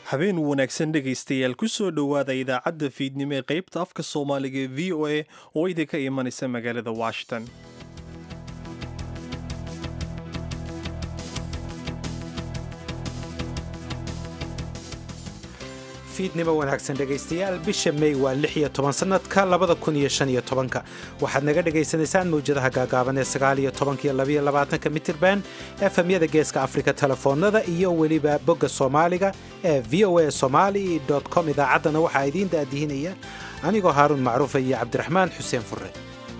habeen wanaagsan dhegaystayaal ku soo dhowaada idaacadda fiidnimo ee qaybta afka soomaaliga ee v o a oo idinka imanaysa magaalada washington. fiidnimo wanaagsan dhegaystayaal bisha May waa 16 sanadka 2015 waxaad naga dhageysanaysaan mawjadaha gaagaaban ee 19 iyo 22 mitirban FM-yada Geeska Afrika telefoonada iyo weliba bogga Soomaaliga ee voasomali.com. idaacadana waxaa idiin daadihinaya anigoo Haarun Macruuf iyo Cabdiraxmaan Xuseen Furre.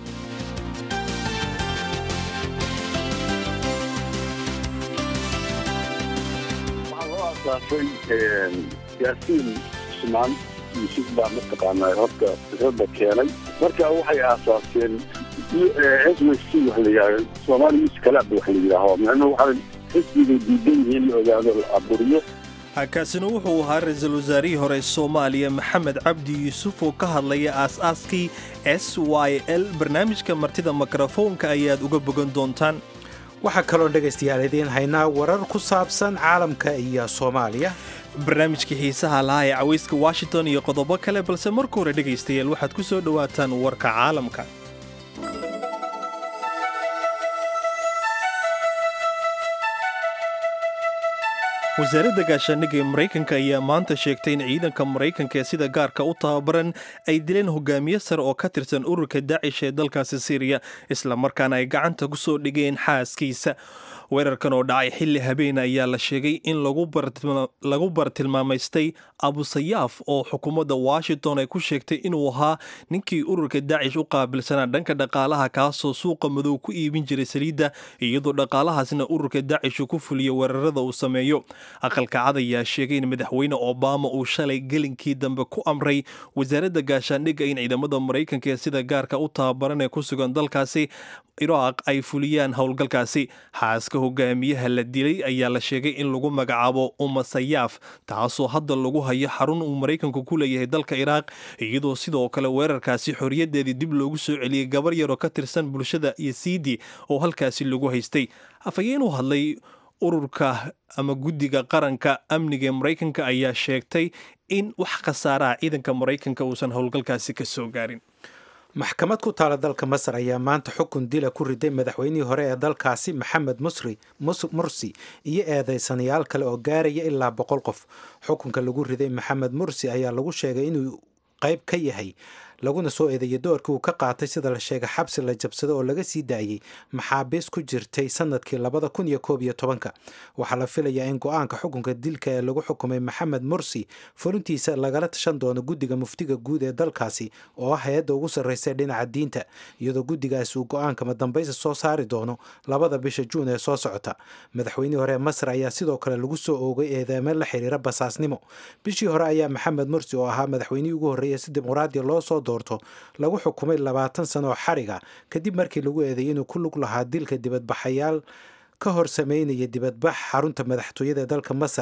yaasiin Usmaan Yusuf baa mataqaanaa horta fikrada keenay marka waxay aasaaseen SWC wax la yiraahdo Soomaali Youth Club wax la yiraahdo macnaheedu waxa xisbiga diidan yihiin ogaado aburiyo. Kaasina wuxuu ahaa ra'iisul wasaarihii hore Soomaaliya Maxamed Cabdi Yuusuf oo ka hadlaya aasaaskii SYL. barnaamijka martida mikrofoonka ayaad uga bogan doontaan. waxaa kaloo dhegaystayaal idiin haynaa warar ku saabsan caalamka iyo Soomaaliya, barnaamijka xiisaha lahaa ee cawayska Washington iyo qodobo kale, balse marka hore dhegaystayaal waxaad ku soo dhawaataan warka caalamka. wasaaradda gaashaandhigga ee Maraykanka ayaa maanta sheegtay in ciidanka Maraykanka ee sida gaarka u tababaran ay dileen hogaamiye sare oo ka tirsan ururka Daesh ee dalkaasi Syria, isla markaana ay gacanta ku soo dhigeen xaaskiisa. weerarkan oo dhacay xilli habeen ayaa la sheegay in lagu bartilmaamaystay Abu Sayyaf oo xukuumadda Washington ay ku sheegtay inuu ahaa ninkii ururka Daesh u qaabilsanaa dhanka dhaqaalaha, kaasoo suuqa madow ku iibin jiray saliidda, iyadoo dhaqaalahaasna ururka Daesh ku fuliyo weerarada uu sameeyo. aqalka cad ayaa sheegay in madaxweyne Obama uu shalay gelinkii dambe ku amray wasaaradda gaashaandhigga in ciidamada Maraykanka ee sida gaarka u tababaran ee ku sugan dalkaasi Iraq ay fuliyaan howlgalkaasi. xaaska hogaamiyaha la dilay ayaa la sheegay in lagu magacaabo Sayyaf, taasoo hadda lagu hayo xarun uu Maraykanku ku leeyahay dalka Iraq, iyadoo sidoo kale weerarkaasi xorriyadeedii dib loogu soo celiyay gabar yar oo ka tirsan bulshada Yazidi oo halkaasi lagu haystay. afhayeen u hadlay ururka ama guddiga qaranka amniga ee Maraykanka ayaa sheegtay in wax khasaaraha ciidanka Maraykanka uusan howlgalkaasi ka soo gaarin. maxkamad ku taala dalka Masar ayaa maanta xukun dila ku riday madaxweynihii hore ee dalkaasi Maxamed Mursi iyo eedeysanayaal kale oo gaaraya ilaa 100 qof. xukunka lagu riday Maxamed Mursi ayaa lagu sheegay inuu qayb ka yahay laguna soo eedeeyay doorkii uu ka qaatay sida la sheegay xabsi la jabsado oo laga sii daayay maxaabiis ku jirtay sanadkii 2011. waxaa la filayaa in go-aanka xukunka dilka ee lagu xukumay Maxamed Mursi fulintiisa lagala tashan doono guddiga muftiga guud ee dalkaasi oo ah hay'adda ugu sarreysa dhinaca diinta, iyadoo guddigaasi uu go-aanka madambaysa soo saari doono 2 bisha Juun ee soo socota. madaxweynihii hore ee Masar ayaa sidoo kale lagu soo oogay eedeymo la xiriira basaasnimo. bishii hore ayaa Maxamed Mursi oo ahaa madaxweynihii ugu horreeyay si dimuqraadi loo soo doorto lagu xukumay 20 sano oo xariga kadib markii lagu eedeeyay inuu ku lug lahaa dilka dibadbaxayaal ka hor sameynaya dibadbax xarunta madaxtooyada ee dalka Masar.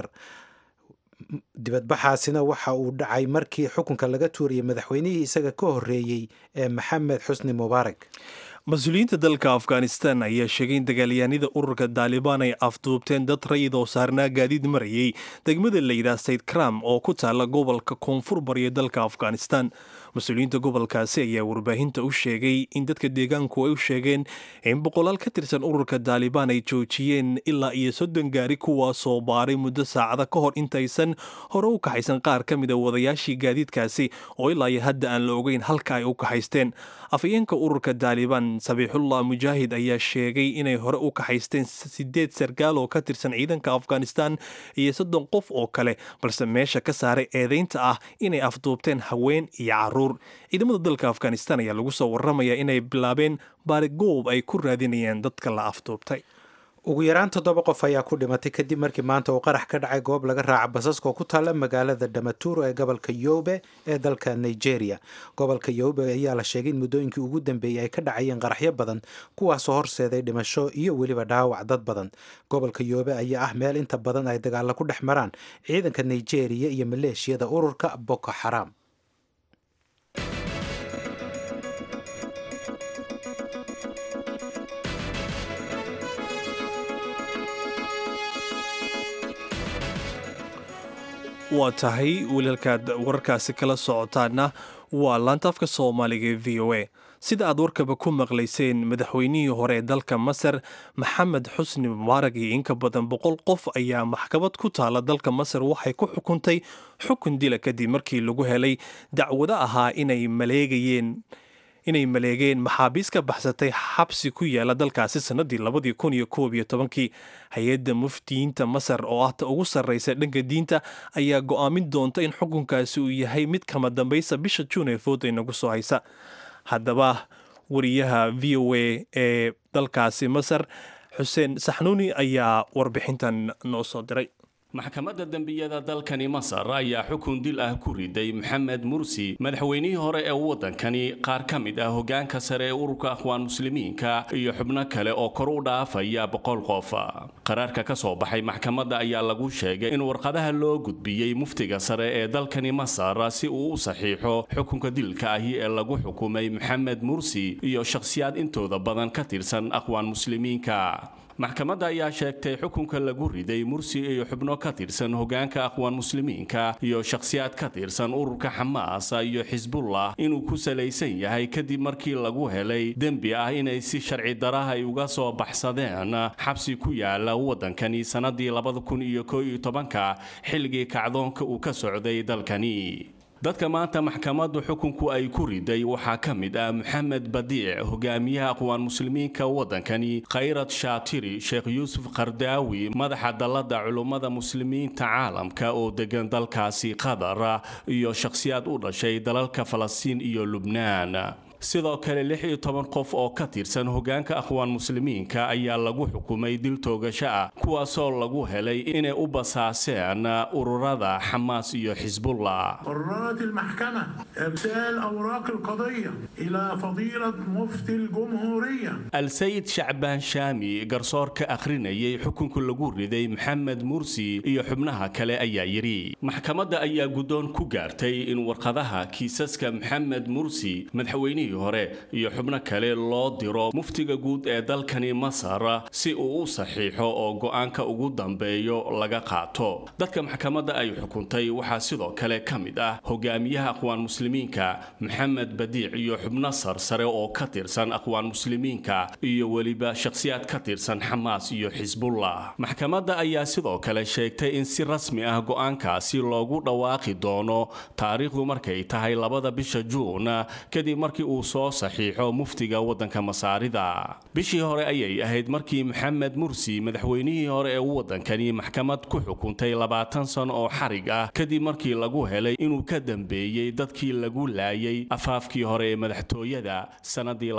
dibadbaxaasina waxa uu dhacay markii xukunka laga tuuriyay madaxweynihii isaga ka horreeyay ee Maxamed Xusni Mubaarak. mas-uuliyiinta dalka Afghanistan ayaa sheegay in dagaalyahanada ururka Taliban ay afduubteen dad rayid oo saarnaa gaadiid marayay degmada la yidhaahdo Sayd Kram oo ku taala gobolka koonfur bari dalka Afghanistan. mas-uuliyiinta gobolkaasi ayaa warbaahinta u sheegay in dadka deegaanku ay u sheegeen in boqolaal ka tirsan ururka Taliban ay joojiyeen ilaa iyo 30 gaari kuwaasoo baaray muddo saacada ka hor intaysan hore u kaxaysan qaar ka mid a wadayaashii gaadiidkaasi oo ilaa iyo hadda aan la ogeyn halka ay u kaxaysteen. afhayeenka ururka Taliban Sabiixullah Mujaahid ayaa sheegay inay hore u kaxaysteen 8 sargaal oo ka tirsan ciidanka Afghanistan iyo 30 qof oo kale, balse meesha ka saaray eedeynta ah inay afduubteen haween iyo caruur. ciidamada dalka Afghanistan ayaa lagu soo warramayaa inay bilaabeen baarigoob ay ku raadinayaan dadka la afduubtay. ugu yaraan 7 qof ayaa ku dhimatay kadib markii maanta uu qarax ka dhacay goob laga raaca basaska oo ku taala magaalada Damaturu ee gobolka Yobe ee dalka Nigeria. gobolka Yobe ayaa la sheegay in muddooyinkii ugu dambeeyay ay ka dhacayeen qaraxyo badan kuwaasoo horseeday dhimasho iyo weliba dhaawac dad badan. gobolka Yobe ayaa ah meel inta badan ay dagaalo ku dhex maraan ciidanka Nigeria iyo maleeshiyada ururka Boko Haram. waa tahay wiilalkaad wararkaasi kala socotaana waa laantaafka soomaaliga ee v o a sida aad warkaba ku maqlayseen madaxweynihii hore ee dalka masar maxamed xusni mubaarag iyo inka badan 100 qof ayaa maxkamad ku taala dalka masar waxay ku xukuntay xukun dila kadib markii lagu helay dacwado ahaa inay maleegeen maxaabiis ka baxsatay xabsi ku yaala dalkaasi sanadii 2011 hay-adda muftiyiinta masar oo ah ta ugu sarreysa dhanka diinta ayaa go'aamin doonta in xukunkaasi uu yahay mid kama dambaysa bisha juun ee fooda inagu soo haysa haddaba wariyaha v o a ee dalkaasi masar xuseen saxnuuni ayaa warbixintan noo soo diray maxkamadda dembiyada dalkani masar ayaa xukun dil ah ku riday maxamed mursi madaxweynihii hore ee waddankani qaar ka mid ah hoggaanka sare ee ururka akhwaan muslimiinka iyo xubno kale oo kor u dhaafaya 100 qof qaraarka ka soo baxay maxkamadda ayaa lagu sheegay in warqadaha loo gudbiyey muftiga sare ee dalkani masar si uu u saxiixo xukunka dilka ahi ee lagu xukumay maxamed mursi iyo shakhsiyaad intooda badan ka tirsan akhwaan muslimiinka maxkamadda ayaa sheegtay xukunka lagu riday mursi iyo xubno ka tirsan hoggaanka akhwaan muslimiinka iyo shakhsiyaad ka tirsan ururka xamaas iyo xisbullah inuu ku salaysan yahay kadib markii lagu helay dembi ah inay si sharci daraha ay uga soo baxsadeen xabsi ku yaala waddankani sanadii 2011 xilligii kacdoonka uu ka socday dalkani dadka maanta maxkamaddu xukunku ay ku riday waxaa ka mid ah maxamed badiic hogaamiyaha akhwaan muslimiinka waddankani khayrat shaatiri sheekh yuusuf qardaawi madaxa dalladda culummada muslimiinta caalamka oo degan dalkaasi qatar iyo shakhsiyaad u dhashay dalalka falastiin iyo lubnaan sidoo kale 16 qof oo ka tirsan hoggaanka akhwaan muslimiinka ayaa lagu xukumay dil toogasho ah kuwaasoo lagu helay inay u basaaseen ururada xamaas iyo xisbullah قررت المحكمة إرسال أوراق القضية إلى فضيلة مفتي الجمهورية السيد شعبان شامي قرصور كأخريني حكم كل جوري محمد مرسي iyo xubnaha kale ayaa yiri maxkamadda ayaa gudoon ku gaartay in warqadaha kiisaska maxamed mursi madaxweyne hore iyo xubno kale loo diro muftiga guud ee dalkani masar si uu u saxiixo oo go'aanka ugu dambeeyo laga qaato dadka maxkamadda ay xukuntay waxaa sidoo kale ka mid ah hogaamiyaha akhwaan muslimiinka maxamed badiic iyo xubno sare oo ka tirsan akhwaan muslimiinka iyo waliba shakhsiyaad ka tirsan xamaas iyo xisbullah maxkamadda ayaa sidoo kale sheegtay in si rasmi ah go'aankaasi loogu dhawaaqi doono taariikhdu markay tahay 2 bisha Juun kadib markii uu soo saxiixo muftiga waddanka masaarida bishii hore ayay ahayd markii maxamed mursi madaxweynihii hore ee waddankani maxkamad ku xukuntay 20 sano oo xarig ah kadib markii lagu helay inuu ka dambeeyay dadkii lagu laayay afaafkii hore ee madaxtooyada sanadii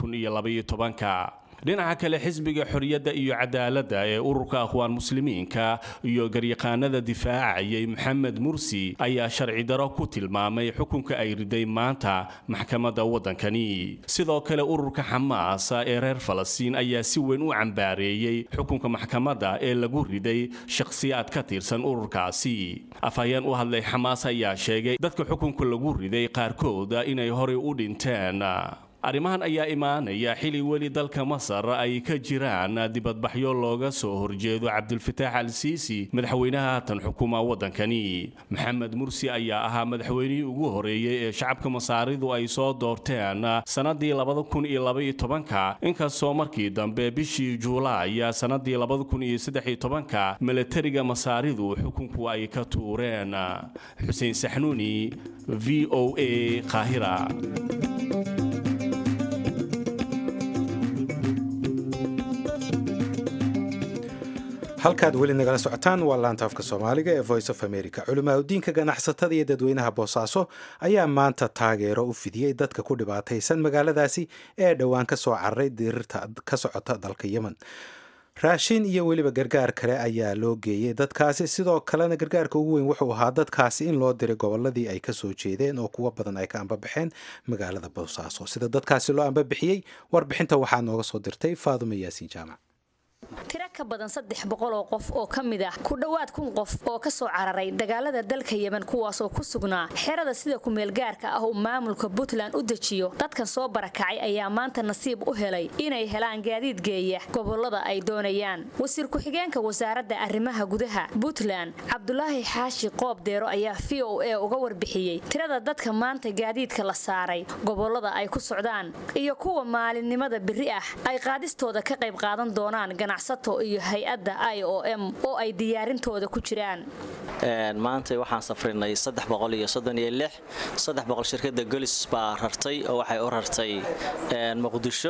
2012 dhinaca kale xisbiga xorriyadda iyo cadaaladda ee ururka akhwaan muslimiinka iyo garyaqaanada difaacayay maxamed mursi ayaa sharci daro ku tilmaamay xukunka ay riday maanta maxkamadda waddankani sidoo kale ururka xamaas ee reer falastiin ayaa si weyn u cambaareeyay xukunka maxkamadda ee lagu riday shakhsiyaad ka tirsan ururkaasi afhayeen u hadlay xamaas ayaa sheegay dadka xukunka lagu riday qaarkood inay horey u dhinteen arrimahan ayaa imaanaya xili weli dalka masar ay ka jiraan dibadbaxyo looga soo horjeedo cabdulfataax al-siisi madaxweynaha haatan xukuma waddankani maxamed mursi ayaa ahaa madaxweynihii ugu horeeyay ee shacabka masaaridu ay soo doorteen sanadii 2012 inkastoo markii dambe bishii Juulaay sanadii 2013 militariga masaaridu xukunku ay ka tuureen xuseen saxnuuni VOA Qaahira halkaad weli nagala socotaan waa laanta afka soomaaliga ee voice of america culimaadudiinka ganacsatada iyo dadweynaha boosaaso ayaa maanta taageero u fidiyey dadka ku dhibaataysan magaaladaasi ee dhowaan ka soo cararay dirirta ka socota dalka yemen raashin iyo weliba gargaar kale ayaa loo geeyey dadkaasi sidoo kalena gargaarka ugu weyn wuxuu ahaa dadkaasi in loo diray goboladii ay ka soo jeedeen oo kuwa badan ay ka ambabaxeen magaalada boosaaso sida dadkaasi loo ambabixiyey warbixinta waxaa nooga soo dirtay faadumo yaasiin jaamac tiro ka badan 300 oo qof oo kamid ah ku dhawaad 1,000 qof oo ka soo cararay dagaalada dalka Yemen kuwaas oo ku sugnaa xerada sida ku meel gaarka ah oo maamulka Puntland u dejiyo dadkan soo barakacay ayaa maanta nasiib u helay inay helaan gaadiid geeya gobolada ay doonayaan wasiir ku xigeenka wasaaradda arrimaha gudaha Puntland Cabdulaahi Xaashi Qoob Deero ayaa VOA uga warbixiyay tirada dadka maanta gaadiidka la saaray gobolada ay ku socdaan iyo kuwa maalinimada biri ah ay qaadistooda ka qayb qaadan doonaan ganacsato iyo hay'adda IOM oo ay diyaarintooda ku jiraan maanta waxaan safrinay 336 shirkadda Golis baa rartay oo waxay u rartay Muqdisho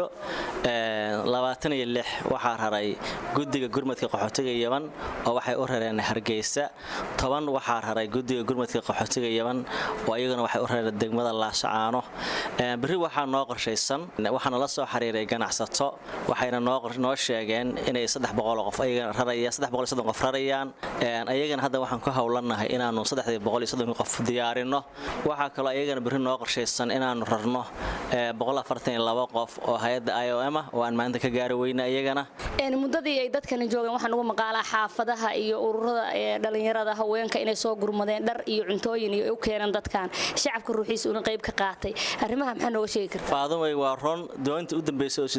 26 waxa raray guddiga gurmadka qaxootiga Yemen oo waxay u rareen Hargeysa 10 waxa raray guddiga gurmadka qaxootiga Yemen oo ayagana waxay u rareen degmada Laascaano bari waxa noo qorshaysan waxaana la soo xiriiray ganacsato waxayna noo sheegeen inay 300 qof ayagana rarayaan 330 qof rarayaan ayagana hadda waxaan ku hawlanahay inaanu 330 qof diyaarino waxa kale ayagana bari noo qorshaysan inaanu rarno 142 qof oo hay'adda IOM oo aan maanta ka gaari weyna ayagana muddadii ay dadkan joogeen waxaan ugu maqaalaa xaafadaha iyo ururada dhalinyarada haweenka inay soo gurmadeen dhar iyo cuntooyin iyo u keenan dadkan shacabka ruuxiisa una qayb ka qaatay arrimaha maxaa nooga sheegi kartaa faadumay waa ron doonta u dambeysay oo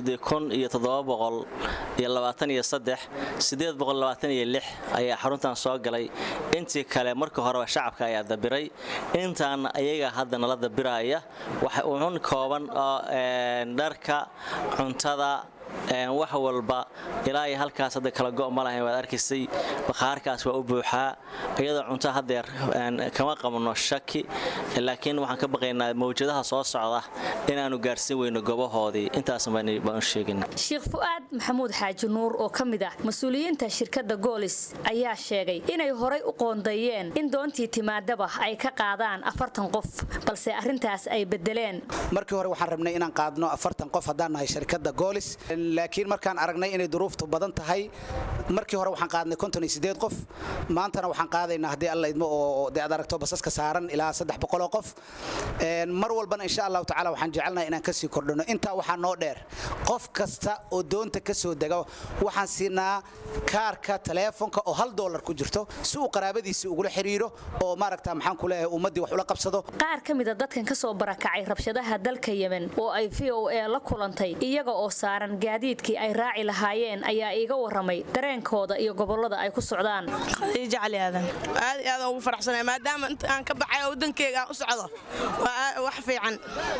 723 ayaa xaruntan soo galay intii kale markii hore shacabka ayaa dabiray intaan ayaga hadda nala dabiraya waxa uu kooban dharka cuntada wax walba ilaa halkaas hadda kala go'o ma lahayn waad arkaysay bakhaarkaas waa u buuxaa iyadoo cunto hadeer kama qabno shaki laakiin waxaan ka baqaynaa mawjadaha soo socda inaanu gaarsin weyno gobahoodii intaas baan sheegin Sheekh Fuad Maxamuud Xaaji Nuur oo kamid ah mas'uuliyiinta shirkadda Golis ayaa sheegay inay horay u qoondayeen in doontii timaadaba ay ka qaadaan 40 qof balse arintaas ay bedeleen markii hore waxaan rabnay inaan qaadno 40 qof hadaan nahay shirkadda Golis laakiin markaan aragnay inay duruuftu badan tahay markii hore waxaan qaadnay 58 qof maantana waxaan qaadaynaa hadii Allah idmo oo aad aragto basaska saaran ilaa 300 qof mar walbana insha Allah taala waxaan jecelnahay inaan ka sii kordhino inta waxaa noo dheer qof kasta oo doonta ka soo dago waxaan siinaa kaarka telefoonka oo $1 ku jirto si uu qaraabadiisa ugu xiriiro oo maaragta maxaan ku leeyahay ummadii wax ula qabsado qaar kamid ah dadkan ka soo barakacay rabshadaha dalka Yemen oo ay VOA la kulantay iyaga oo saaran gaadiidkii ay raaci lahaayeen ayaa iiga waramay dareenkooda iyo gobolada ay ku socdaan jacayladan aad ugu faraxsanahay maadaama aan ka baxay wadankeyga aan u socdo wax fiican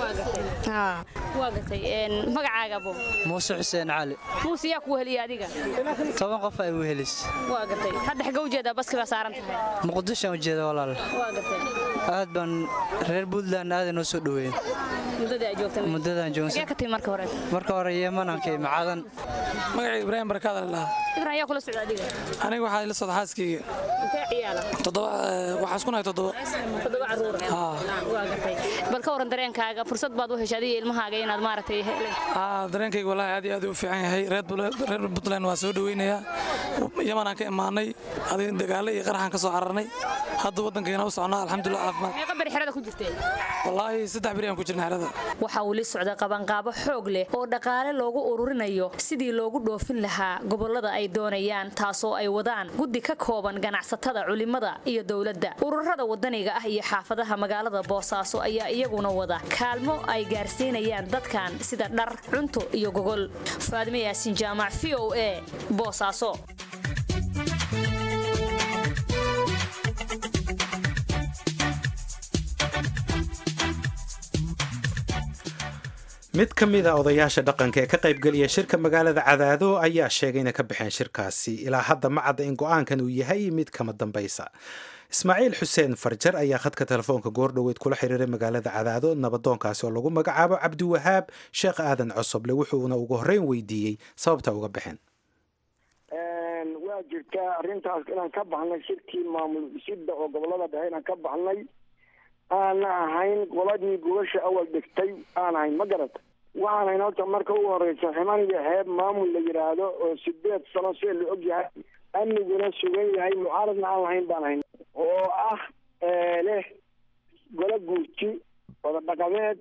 waa gatay magacaaga buu Muuse Xuseen Cali Muuse yaa ku heliyay adiga 10 qof ay u helis waa gatay hadda xaga u jeeda baska saaran tahay Muqdisho u jeeda walaal waa gatay aad ban reer Puntland aad inoo soo dhaweeyeen muddada joogtay ka timid marka hore Yemen aan ka imaadan magaciisa Ibrahim Barkaad Allah Ibrahim yaa kula socda adiga aniga waxa ila socda xaaskeyga intee ciyaala waxa isku nahay 7 caruur waa gatay bal ka waran dareenkaaga fursad baad u heshay ilmahaaga inaad maaragtay dareenkayga wallahi aad u fiican yahay reer Puntland waa soo dhaweynaya Yemen aan ka imaanay adii dagaal iyo qaraxan ka soo cararnay hadda wadankeena u soconaa alxamdulillah caafimaad meeqa bari xirada ku jirtay wallahi 3 bari aan ku jirnaa xirada waxa uu la socda qabanqaabo xoog leh oo dhaqaale loogu ururinayo sidii loogu dhoofin lahaa gobolada ay doonayaan taasoo ay wadaan guddi ka kooban ganacsatada culimada iyo dawladda ururada wadaniga ah iyo xaafadaha magaalada Boosaaso ayaa iyaguna wada kaalmo ay gaarsiinayaan dadkan sida dhar cunto iyo gogol Faadime Yaasin Jaamac VOA Boosaaso mid ka mid ah odayaasha dhaqanka ee ka qaybgeliya shirka magaalada Cadaado ayaa sheegay inay ka baxeen shirkaasi ilaa hadda ma cadda in go'aankan uu yahay mid kama dambaysa Ismaaciil Xuseen Farjar ayaa khadka telefoonka goordhoweed kula xiriiray magaalada Cadaado nabadoonkaasi oo lagu magacaabo Cabdi Wahaab Sheekh Aadan Cosoble wuxuuna ugu horreyn weydiiyey sababta uga baxeen waa jirtaa arrintaas inaan ka baxnay shirkii maamul dhisidda oo gobolada dhexe inaan ka baxnay aan ahayn qoladii gubasha awal dhigtay aan ahayn ma garata waxaan hayn horta marka ugu horeysa ximaniga heeb maamul la yidhaahdo oo 8 sano see la og yahay amniguna sugan yahay mucaaradna aan lahayn baan hayn oo ah leh golo guurti wada dhaqameed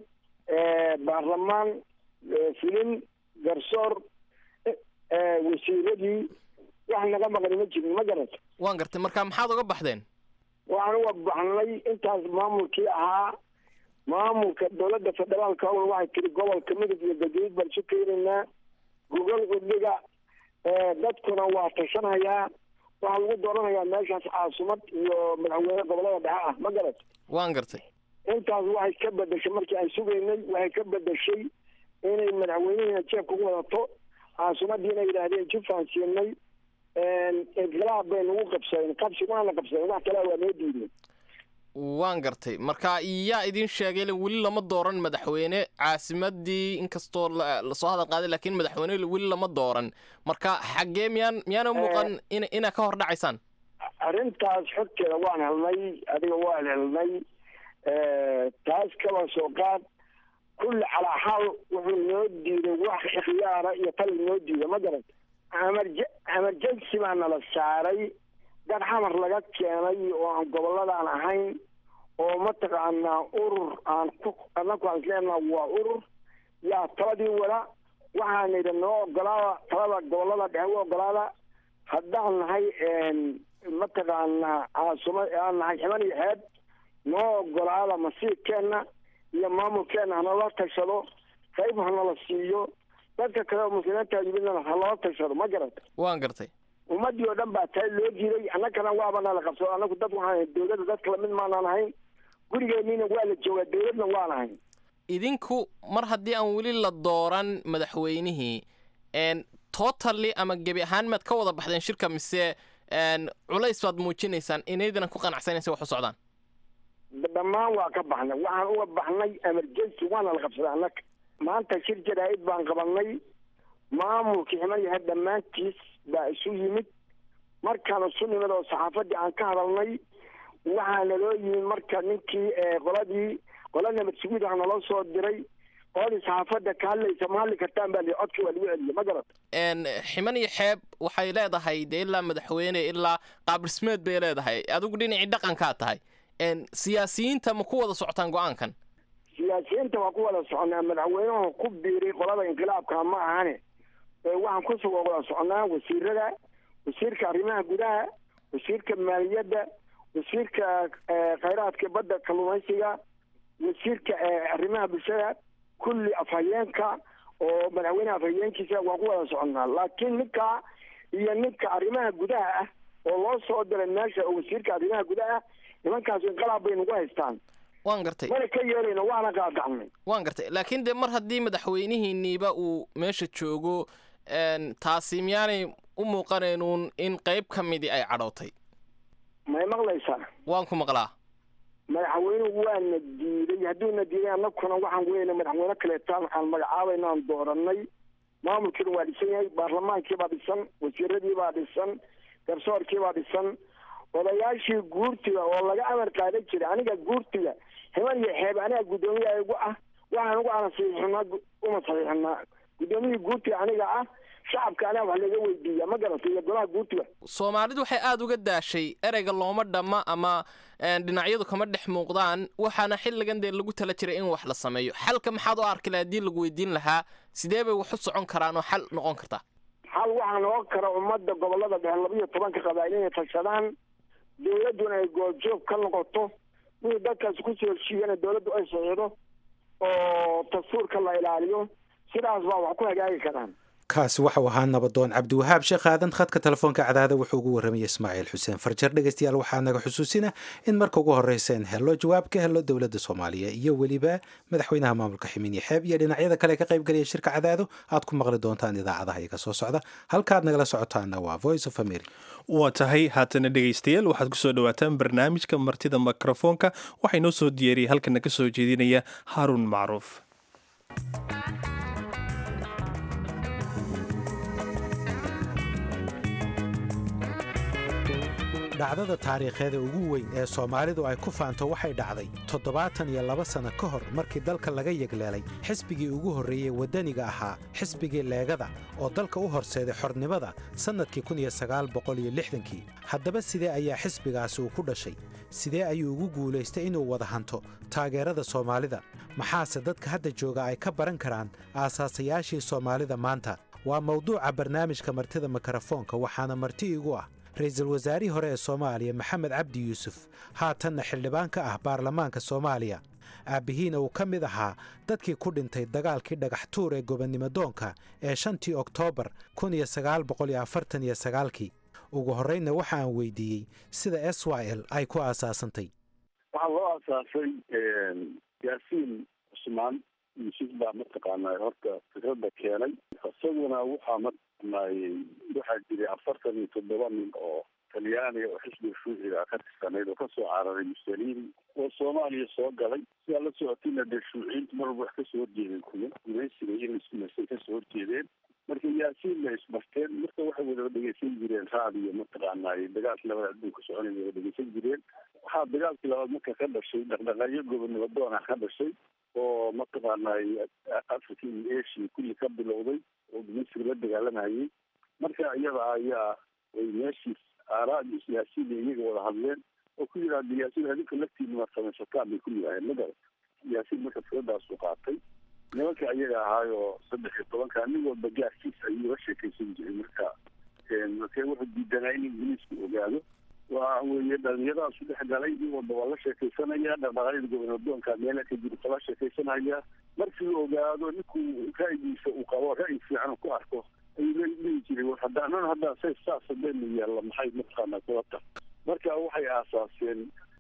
baarlamaan filin garsoor wasiiradii wax naga maqan ma jirin ma garata waan gartay marka maxaad uga baxdeen waxaan uga baxnay intaas maamulkii ahaa maamulka dowladda federaalka waxay tiri gobolka midug iyo galgaduud baan isu keenaynaa gogol udhiga dadkuna waa tashanayaa waxaa lagu dooranayaa meeshaas caasimad iyo madaxweyne gobolada dhexe ah ma garat waan gartay intaas waxay ka bedeshay markii aan sugaynay waxay ka bedeshay inay madaxweynihina jeebka ku wadato caasimadiina yidhaahdeen jufaan siinay inqilaab bay nagu qabsadeen qabsi waana qabsadeen wax kalea waa noo diideen waan gartay marka yaa idin sheegay weli lama dooran madaxweyne caasimadii inkastoo lasoo hadal qaaday laakiin madaxweyne weli lama dooran marka xaggee miyaana muuqan inaa ka hor dhacaysaan arrintaas xogteeda waan helnay adiga waan helnay taas kaba soo qaad kulli calaa xaal wuxuu noo diiday wax ikhyaara iyo tal noo diiday ma garata emergency baa nala saaray dad xamar laga keenay oo aan goboladaan ahayn oo mataqaanaa urur aan anaku aan isleenaha waa urur yaa taladii wada waxaan idhi noo ogolaada talada gobolada dhexe u ogolaada haddaan nahay mataqaanaa caasumad aan nahay ximan iyo xeeb noo ogolaada masiirkeenna iyo maamulkeenna hanala tashado qayb hanala siiyo dadka kale oo muslimiinta yimidna halala tashado ma garata waan gartay ummadii oo dhan baa taa loo diiday annagana waaba nala qabsado annagu dad waxaan dowladda dadka lamid maanaan ahayn gurigeeniina waa la joogaa dowladna waan ahayn idinku mar haddii aan weli la dooran madaxweynihii totally ama gebi ahaan maad ka wada baxdeen shirka mise culays baad muujinaysaan inaydana ku qanacsanaysa wax u socdaan dhammaan waa ka baxnay waxaan uga baxnay emergency waana la qabsaday annaga maanta shir jaraa'id baan qabanay maamulkii ximan yahay dhammaantiis baa isu yimid markaan isu nimid oo saxaafadii aan ka hadalnay waxaa naloo yimid marka ninkii qola nabad sugid ah naloo soo diray qoladii saxaafadda ka hadlaysa ma hadli kartaan baa lii codkii waa lagu celiyay ma garat ximan iyo xeeb waxay leedahay dee ilaa madaxweyne ilaa qaabdhismeed bay leedahay adigu dhinacii dhaqankaa tahay siyaasiyiinta ma ku wada socotaan go-aankan siyaasiyiinta waa ku wada soconaa madaxweynuhu ku biiray qolada inqilaabka ma ahane waxaan kusoo wada soconaa wasiirada wasiirka arrimaha gudaha wasiirka maaliyadda wasiirka khayraadka badda kalluumaysiga wasiirka arrimaha bulshada kulli afhayeenka oo madaxweynaha afhayeenkiisa waa ku wada soconaa laakiin ninka iyo ninka arrimaha gudaha ah oo loo soo diray meesha oo wasiirka arrimaha gudaha nimankaas inqilaab bay nagu haystaan waan gartay mana ka yeelayno waana qaadacnay waan gartay laakiin dee mar haddii madaxweynihiiniiba uu meesha joogo taasi miyaanay u muuqanaynuun in qayb ka midii ay cadhootay may maqlaysaa waan ku maqlaa madaxweynuhu waana diiday hadduuna diiday annaguna waxaan weyna madaxweyne kaleetaan aan magacaabayna aan dooranay maamulkiina waa dhisan yahay baarlamaankii baa dhisan wasiiradii baa dhisan garsoorkii baa dhisan odayaashii guurtiga oo laga amar qaadan jiray aniga guurtiga ximan iyo xeeb aniga guddoomiyaha igu ah waxaan ugu ana saxiixinaa uma saxiixinaa guddoomiyihii guurtiga aniga ah shacabka aniga wax laga weydiiya ma garantay iyo golaha guurtiga soomaalidu waxay aada uga daashay ereyga looma dhamma ama dhinacyadu kama dhex muuqdaan waxaana xilligan dee lagu tala jiray in wax la sameeyo xalka maxaad u arki lahaa haddii lagu weydiin lahaa sidee bay wax u socon karaan oo xal noqon kartaa xal waxaa noqon kara ummadda gobolada dhexe 12 qabaa'il inay tashadaan dowladduna ay goobjoog ka noqoto wixii dadkaasi kusoo heshiiyana dowladdu ay saxiixdo oo dastuurka la ilaaliyo sidaas baa wax ku hagaagi karaan kaasi waxau ahaa nabadoon cabdiwahaab sheekh aadan khadka telefoonka cadaada wuxuu ugu warramayay ismaaciil xuseen farjar dhegeystayaal waxaa naga xusuusina in marka ugu horreysa in hello jawaab ka helo dowladda soomaaliya iyo weliba madaxweynaha maamulka ximin iyo xeeb iyo dhinacyada kale ka qaybgalaya shirka cadaado aad ku maqli doontaan idaacadaha iga soo socda halkaad nagala socotaana waa voice of america waa tahay haatana dhegaystayaal waxaad kusoo dhawaataan barnaamijka martida mikrofoonka waxaa inoo soo diyaariyay halkana ka soo jeedinaya haaruun macruuf dhacdada taariikheeda ugu weyn ee soomaalidu ay ku faanto waxay dhacday 72 sano ka hor markii dalka laga yegleelay xisbigii ugu horreeyey waddaniga ahaa xisbigii leegada oo dalka u horseeday xornimada sannadkii 1960kii haddaba sidee ayaa xisbigaasi uu ku dhashay sidee ayuu ugu guulaystay inuu wada hanto taageerada soomaalida maxaase dadka hadda jooga ay ka baran karaan aasaasayaashii soomaalida maanta waa mawduuca barnaamijka martida mikrofoonka waxaana marti igu ah ra'iisul wasaarihii hore ee soomaaliya maxamed cabdi yuusuf haatanna xildhibaan ka ah baarlamaanka soomaaliya aabbihiina uu ka mid ahaa dadkii ku dhintay dagaalkii dhagaxtuur ee gobonnimodoonka ee 5 Oktoobar 1949 ugu horreynna waxa aan weydiiyey sida SYL ay ku aasaasantay waxaa loo aasaasay yaasiin cusmaan yuusuf baa mataqaanaa horta fikradda keenay isaguna waxaa mataqaanaa waxaa jiray 47 nin oo talyaaniga oo xisbiga shuuciga ka tirsanayd oo kasoo cararay mussolini oo soomaaliya soo galay sidaa la socotina dee shuuciyiintu mar walba wax kasoo horjeedeen kuwa gumaysiga iyo ismasay kasoo horjeedeen marka yaasiinna isbarteen marka waxay wada dhegeysan jireen raadiyo mataqaanaa dagaalkii labada adduunka soconay wada dhegeysan jireen waxaa dagaalkii labaad marka ka dhashay dhaqdhaqaaqyo gobonnimodoona ka dhashay oo mataqaanaa africa iyo asia kulli ka bilowday oo gumaysiga la dagaalamayay marka iyada ayaa ay meeshiis aaraadi yaasiin iyaga wada hadleen oo ku yidhahda yaasiin adinka laftiina waad samaysataan bay ku yidhaaheen magala yaasiin marka fikradaasu qaatay nimanka iyaga ahaayoo 13 nin walba gaarkiisa ayuu la sheekaysan jiray marka wuxuu diidanaa in ingiliisku ogaado waa weeye dhalinyaradaas dhex galay nin walba waa la sheekaysanaya dhaqdhaqaaqyada gobonnimodoonka meela ka jirta la sheekaysanaya markii uu ogaado ninkuu ra'yigiisa uu qabo ra'yi fiican ku arko ayuu dhihi jiray haddaan say saas hadaynu yeella maxay mataqaanaa kulata marka waxay aasaaseen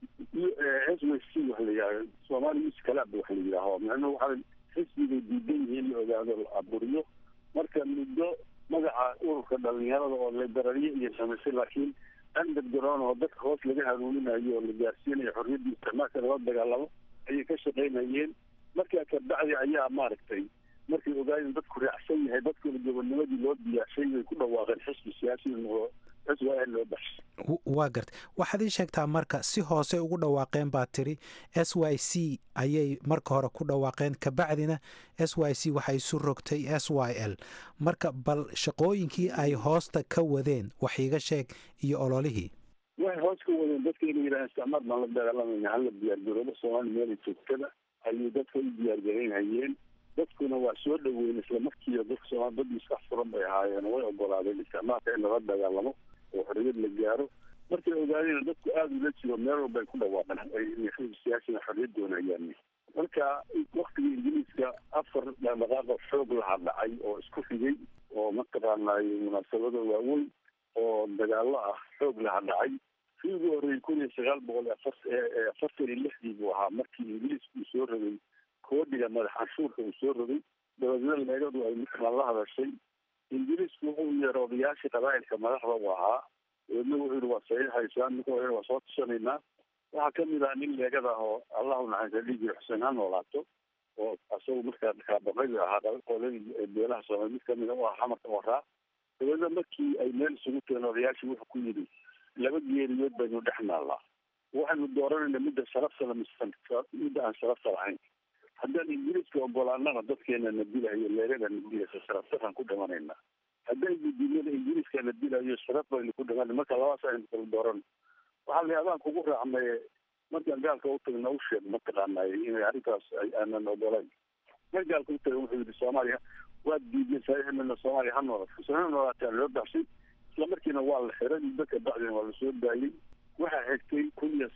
SYC waxa la yidhahdo Somali Youth Club waxa la yidhahdo macnuhu waxaa xisbigay diidan yihiin la ogaado la aburiyo marka muddo magaca ururka dhalinyarada oo liberaliya iyo samaysay laakiin underground oo dadka hoos laga hanuuninayo oo la gaarsiinayo xorriyadda isticmaalka lala dagaalamo ayay ka shaqaynayeen markaa kabacdi ayaa maaragtay markay ogaayeen dadku raacsan yahay dadkuna gobonnimadii loo diyaashay way ku dhawaaqeen xisbi siyaasi oo SYL loo baxshay waa gartay waxaad ii sheegtaa marka si hoose ugu dhawaaqeen baa tiri SYC ayay marka hore ku dhawaaqeen kabacdina SYC waxay isu rogtay SYL marka bal shaqooyinkii ay hoosta ka wadeen wax iiga sheeg iyo ololihii waxay hoos ka wadeen dadka inay yidhahaan isticmaar baan la dagaalamayna hala diyaargaroobo Soomaali meel joogtada ayay dadka u diyaargaraynayeen dadkuna waa soo dhaweyn isla markiiba dadka Soomaali dad iska furan bay ahaayeen way ogolaadeen isticmaalka in la dagaalamo oo xorriyad la gaaro markay ogaadeen dadku aad ula jiro meel walba ay ku dhawaaqeen ay siyaasiga xorriyad doonayaan marka waqtigii ingiriiska 4 dhaqdhaqaaq xoog la dhacay oo isku xigay oo mataqaanaa munaasabado waaweyn oo dagaallo ah xoog la dhacay sidii horey 1946 buu ahaa markii ingiriisku soo rogay koodiga madax canshuurka uu soo rogay dabadeedna leegadu ay markaa la hadashay ingiriisku wuxuu yeeray odayaashii qabaa'ilka madaxda u ahaa iyadna wuxuu yidhi waa saxiixaysaan ninka waa soo tushanaynaa waxaa ka mid ah nin leegada ah oo allahu naxariista dhihi jiray xuseen ha noolaato oo asagu markaa kaabaqayda ahaa qoladii beelaha Soomaali mid kamid ah oo xamarka waraa dabadeedna markii ay meel isugu tageen odayaashii wuxuu ku yidhi laba geeriyood baynu dhex naallaa waxaynu dooranayna midda sharafta midda aan sharafta lahayn haddaan ingiriiska ogolaanana dadkeena na dilayo leegada na dilayso sharaftaraan ku dhimanayna haddaan diidinada ingiriiska na dilayo sharaf baynu ku dhimanay marka labadaas aynu kala dooran waxaa la adaan kugu raacnay markaan gaalka u tagna u sheeg mataqaanaa inay arrintaas aanan ogolayn mar gaalka u tagay wuxuu yidhi Soomaaliya waa diiday saxiixna Soomaaliya ha noolaataa loo baxshay isla markiina waa la xiray dadka bacdina waa la soo daayay waxaa xigtay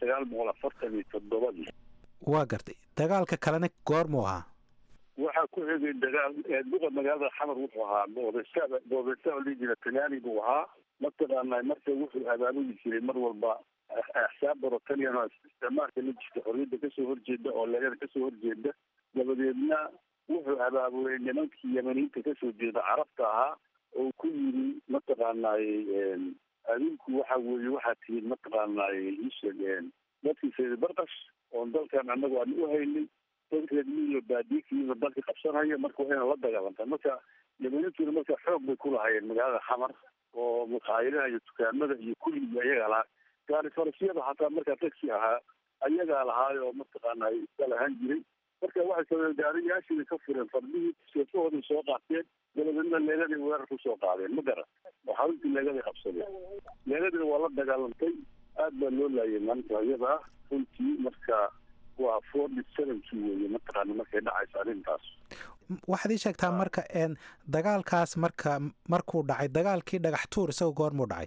1947 waa gartay dagaalka kalena goormuu ahaa waxaa ku xigay dagaal duqa magaalada xamar wuxuu ahaa boobeysta liijira talyaani buu ahaa mataqaanaa marka wuxuu abaabuli jiray mar walba axsaab barotalian oo isticmaalka la jirta xorriyadda kasoo horjeeda oo leegada kasoo horjeeda dabadeedna wuxuu abaabulay nimankii yamaniinta kasoo jeeda carabta ahaa oo ku yiri mataqaanaa adinku waxa weeye waxaa tihiin mataqaanaa isheegeen dadkii sayid barqash oo dalkan annagu aan u haynay dadkeed iyo baadiikiiba dalka qabsanaya marka waa inay la dagaalantaa marka yamaniintuna marka xoog bay ku lahayeen magaalada xamar oo maqaayadaha iyo dukaamada iyo kulliga ayagaa lahaa gaari farasyada xataa markaa taxi ahaa ayagaa lahaay oo mataqaanaa iska lahaan jiray marka waxay sabeen gaariyaashii ka fureen fardihii seefahooday soo qaateen dabadeedna leegaday weerar kusoo qaadeen ma garan oo xawintii leegaday qabsadeen leegadina waa la dagaalantay aad baa loo laayay maalinta iyada ah runtii marka waa 47 weeye mataqaana markay dhacayso arrintaas. waxaad ii sheegtaa marka dagaalkaas markuu dhacay dagaalkii dhagax tuur isagoo goormuu dhacay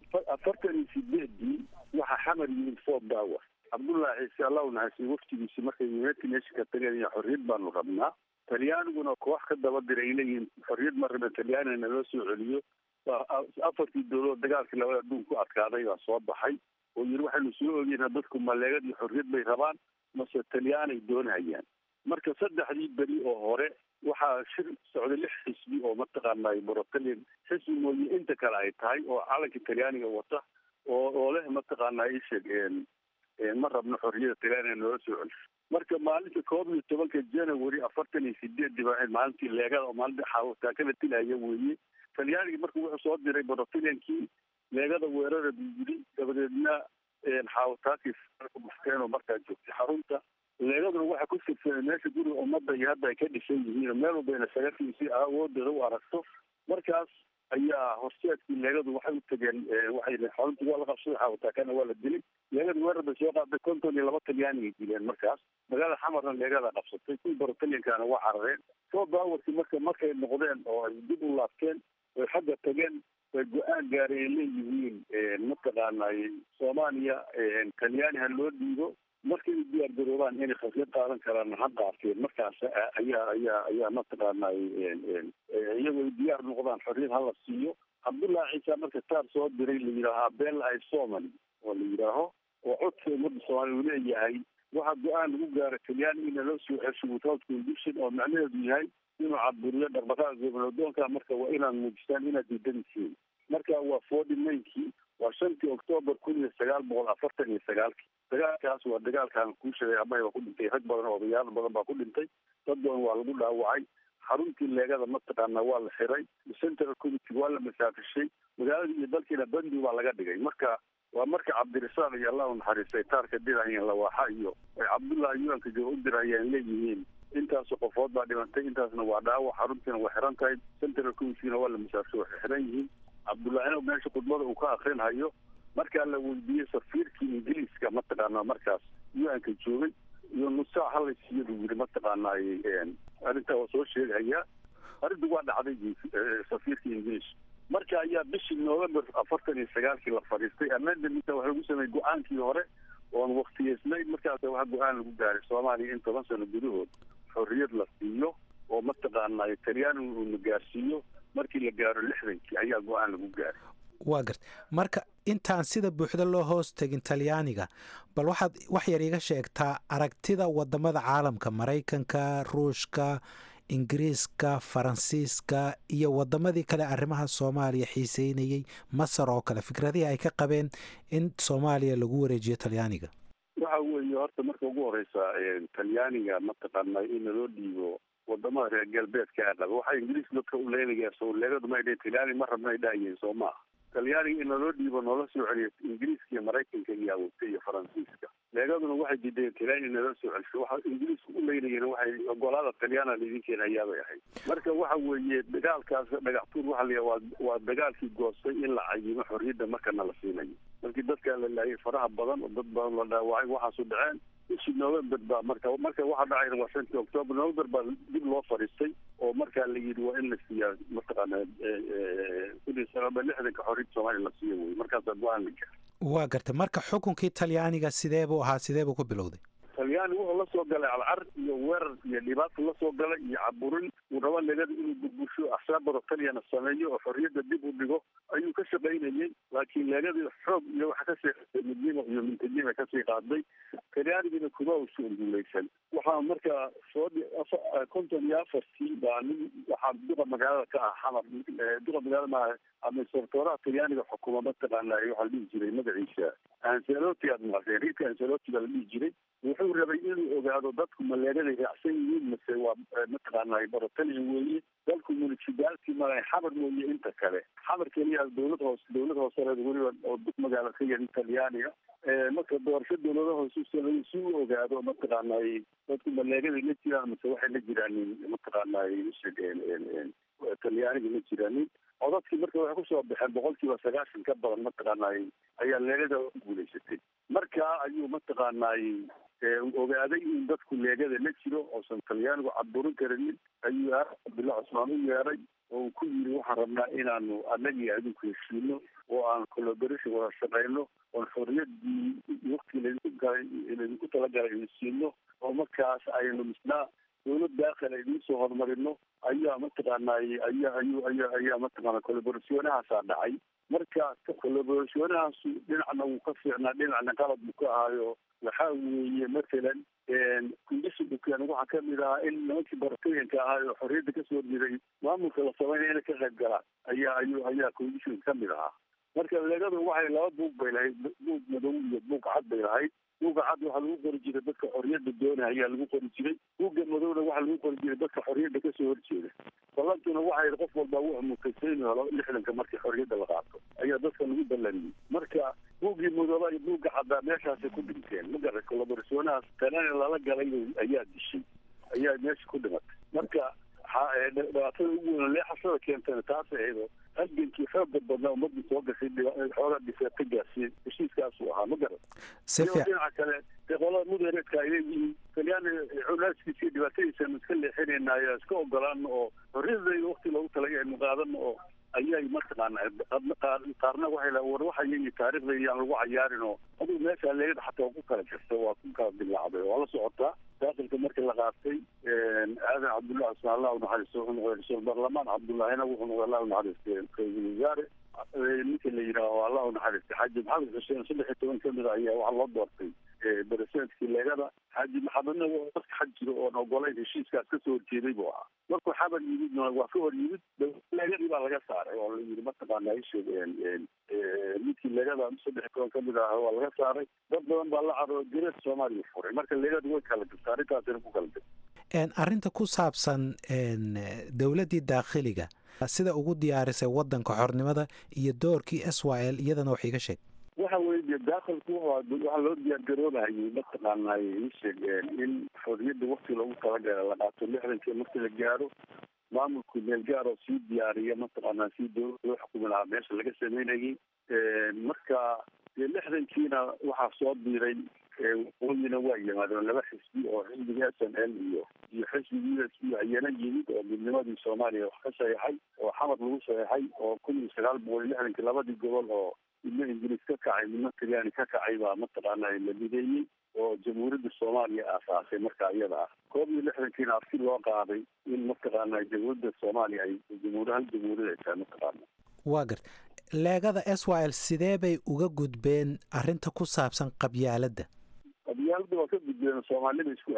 48 waxaa xamar yimid foob daawa cabdullaahi ciise allah u naxariistay waftigiisi markay united nationka tageen iyo xorriyad baanu rabnaa talyaaniguna koox ka daba diray ay leeyihiin xorriyad ma rabna talyaanina loo soo celiyo afartii dowladood dagaalkii labada adduun ku adkaaday baa soo baxay oo yidhi waxaynu soo ogeynaa dadku maleegad iyo xorriyad bay rabaan mase talyaanay doonayaan marka 3 beri oo hore waxaa shir socday 6 xisbi oo mataqaanaa Borotalyan xisbi mooye inta kale ay tahay oo calanka talyaaniga wata oo leh mataqaanaa ay sheegeen ma rabno xorriyada talyaaniga loo soo celiyo marka maalinta 12 January 48 baa maalintii leegada oo maalinta xawta kala tilaya weeye talyaaniga markuu wuxuu soo diray Borotalyankii leegada weerara biyiri dabadeedna xawtaakii maxkamada markaa joogtay xarunta leegaduna waxa ku sirfay meesha guriga ummadda iyo hadda ay ka dhisan yihiin meel walba ina sagafiisi awoodooda u aragto markaas ayaa horseedkii leegadu waxay u tageen waxay xarunta waa la qabsaday xawtaakana waa la dilay leegadu weerar bay soo qaaday 52 talyaaniga dileen markaas magaalada xamarna leegada qabsatay kuwii Borotalyankana waa carareen soo baawarkii markay noqdeen oo ay dib u laabteen way xagga tageen way go-aan gaareen leeyihiin mataqaanaa Soomaaliya talyaaniha loo dhiibo markay diyaar garoobaan inay khasnad qaadan karaan ha qaateen markaas ayaa mataqaanaa iyagoo diyaar noqdaan xorriyad hala siiyo cabdullaahi ciise marka taar soo diray la yidhaahaa beel ay Somali oo la yidhaaho oo codka ummadda Soomaaliya uu leeyahay waxaa go-aan lagu gaara talyaaniga loo soo cesho without condition oo macnaheedu yahay inuu caburiyo dhaqdhaqaaqa goboldoonka marka waa inaan muujistaan inaad diidantihiin marka waa 49kii waa 5 Oktoobar 1949 dagaalkaas waa dagaalkan ku sheegay ama ku dhintay rag badan oo odayaal badan baa ku dhintay dad badan waa lagu dhaawacay xaruntii leegada mataqaanaa waa la xiray central committee waa la masaafishay magaalada iyo dalkiina bandi waa laga dhigay marka waa marka cabdirasaaq iyo allah u naxariistay taarka dirayeen lawaaxa iyo ay cabdullaahi yuanka joo u dirayeen leeyihiin intaas qofood baa dhimantay intaasna waa dhaawac xaruntiina waa xiran tahay central committee waa la masaafishay waxay xiran yihiin cabdullaahi meesha khudbada uu ka akrinayo markaa la weydiiyey safiirkii ingiriiska mataqaanaa markaas yuanka joogay iyo nusaa halaysiiyo buu yidhi mataqaanaa arrintaa waa soo sheegaya arrintu waa dhacday safiirkii ingiriis marka ayaa bishii November 49 la fadhiistay amendment waxa lagu sameeyay go-aankii hore oo waqtiyeysnay markaas waxa go-aan lagu gaaray Soomaaliya in 10 sano gudahood xorriyad la siiyo oo mataqaanaa talyaanigu uu gaarsiiyo markii la gaaro 60 ayaa go-aan lagu gaaray waa gartay marka intaan sida buuxda loo hoos tagin talyaaniga bal waxaad wax yar iga sheegtaa aragtida wadamada caalamka Mareykanka Ruushka Ingiriiska Faransiiska iyo wadamadii kale arrimaha Soomaaliya xiiseynayay Masar oo kale fikradii ay ka qabeen in Soomaaliya lagu wareejiyo talyaaniga waxa weeye horta marka ugu horeysa talyaaniga mataqaanaa in loo dhiibo wadamada reer galbeedka ah waxa Ingiriis dadka u leeyahay soo leegadu ma ay talyaani ma rabnay dhaayeen Soomaa talyaaniga in loo dhiibo nolol soo celiyo Ingiriiska iyo Mareykanka iyo Awooda iyo Faransiiska leegaduna waxay diideen talyaani in loo soo celiyo waxa Ingiriisku u leeyahay waxay ogolaada talyaaniga lidinkeed ayaa bay ahayd marka waxa weeye dagaalkaas dhagaxtuur waxa la waa dagaalkii goostay in la cayimo xorriyadda marka la siinayo markii dadka la laayay faraha badan oo dad badan la dhaawacay waxa soo dhaceen bishii November baa marka waxa dhacay waa 5 Oktoobar November baa dib loo fariistay oo marka la yidhi waa in la siiyaa mataqaanaa kudii sababa 60 ka xorriyad Soomaaliya la siiyo way markaas go'aan la gaaray waa gartay marka xukunkii talyaaniga sidee buu ku bilowday talyaani wuxuu la soo galay alcar iyo weerar iyo dhibaato la soo galay iyo caburin uu raba leegada inuu burbursho axsaab Borotalyana sameeyo oo xorriyadda dib u dhigo ayuu ka shaqaynayay laakiin leegada xoog iyo waxa ka sii midnimo iyo mintanimo ka sii qaaday talyaanigina kuma uu soo guulaysan waxaa markaa soo 54 baa waxaa duqa magaalada ka ah xamar duqa magaalada ama sortooraha talyaaniga xukuumadda mataqaanaa waxa la dhihi jiray magaciisa Ancelotti Ancelotti la dhihi jiray wuxuu rabay inuu ogaado dadku maleegaday raacsan yihiin mise waa mataqaanaa Borotalyan weeye dalku municipality ma xamar mooye inta kale xamar kaliya dowlad hoose weliba oo dug magaala ka yahay talyaaniga marka doorasho dowladaha hoose si uu ogaado mataqaanaa dadku maleegaday la jiraan mise waxay la jiraan mataqaanaa talyaaniga la jiraan codadkii marka waxay ku soo baxeen 90% ka badan mataqaanaa ayaa leegada guulaysatay markaa ayuu mataqaanaay ogaaday in dadku leegada la jiro oosan talyaanigu caburin karinin ayuu cabdulla cusmaan u yeeray oo uu ku yiri waxaan rabnaa inaanu annagii adinku heshiino oo aan collaboration wada shaqayno oon xorriyaddii waqti laydinku talagalay idin siino oo markaas aynu misnaa dowlad daakil idiin soo horumarino ayaa mataqaanaay ayaa mataqaana collaborationahaasaa dhacay marka collaborationahaasu dhinacna wuu ka fiicnaa dhinacna qalad buu ka ahaayo waxaa weeye matalan kundishibukan waxaa kamid ahaa in nimankii baratooyinka ahaa oo xorriyadda kasoo horjeeday maamulka la sameynaya inay ka qayb galaan ayaa kundishin kamid ahaa marka leegadu waxay laba buug bay lahayd buug madow iyo buug cad bay lahayd buugga cad waxaa lagu qori jiray dadka xorriyadda doonaya ayaa lagu qori jiray buugga madowna waxaa lagu qori jiray dadka xorriyadda kasoo horjeeda ballantuna waxay qof walba wuxuu mutaysay inuu helo 60 markii xorriyadda la qaato ayaa dadka lagu ballaniyey marka buuggii madooba iyo buugga caddaa meeshaasay ku dhinteen magara collaborationahaas tanana lala galay ayaa dishay ayaa meesha ku dhimatay marka dhibaatada ugu weyn leexashada keentana taas ayado halgankii xooga badnaa ummadii soo gashay xoogaa dhiseeta gaarsiiyey heshiiskaasuu ahaa ma garan dhinaca kale dee qolada mudareedka ay leeyihiin talyaani culaaskiisa iyo dhibaatadiisanu iska leexinaynayo iska ogolaan oo xorriyadayda wakti loogu talagay aynu qaadano oo ayay mataqaana qaarna waxay la war waxay iyo taariikhda iyaan lagu cayaarin oo adigu meesha leegada xataa ku kala jirta waa ku kala dilaacday waa la socotaa daakilka markii la qaatay aadan cabdullahi cusmaan allah unaxariisto wuxuu noqday ra-iisul baarlamaan cabdullahina wuxuu noqday allah unaxariistay ra-iisul wasaare ninka la yidhaaho allah unaxariistay xaaji maxamed xuseen 13 kamid a ayaa waxaa loo doortay presidentskii leegada xaaji maxamedna dadka xag jiro oon ogolayn heshiiskaas kasoo horjeeday buu ahaa markuu xabar yimidna waa ka hor yimid leegadii baa laga saaray oo la yidhi mataqaana isheeg midkii leegada 13 kamid ah waa laga saaray dad badan baa la caro direed soomaaliya furay marka leegadu way kala jirta arrintaasina ku kala jirta arrinta ku saabsan dowladdii daakhiliga sida ugu diyaarisay waddanka xornimada iyo doorkii SYL iyadana wax iga sheeg waxa weeye daakilku waxaa loo diyaargaroobahayay mataqaanay isheeg in xorriyadda wakti loogu talagala la qaato 60 markii la gaaro maamulku meel gaar oo sii diyaariya mataqaanaa sii dowlad loo xukumi lahaa meesha laga sameynayay marka 60kiina waxaa soo diiray waqooyina waa yimaadeen laba xisbi oo xisbiga SNL iyo xisbiga USP ayana yimid oo midnimadii Soomaaliya wax ka saxeexay oo xamar lagu saxeexay oo 1960 labadii gobol oo midna ingiriis ka kacay midna talyaani ka kacay baa mataqaanaa la mideeyey oo jamhuuriyadda Soomaaliya aasaasay marka iyada ah 61kiina afti loo qaaday in mataqaanaa jamhuuriyadda Soomaaliya ay jamhuuriyad ay tahay mataqaanaa waa gart leegada SYL sidee bay uga gudbeen arrinta ku saabsan qabyaaladda waa ka gudbeen Soomaalida isku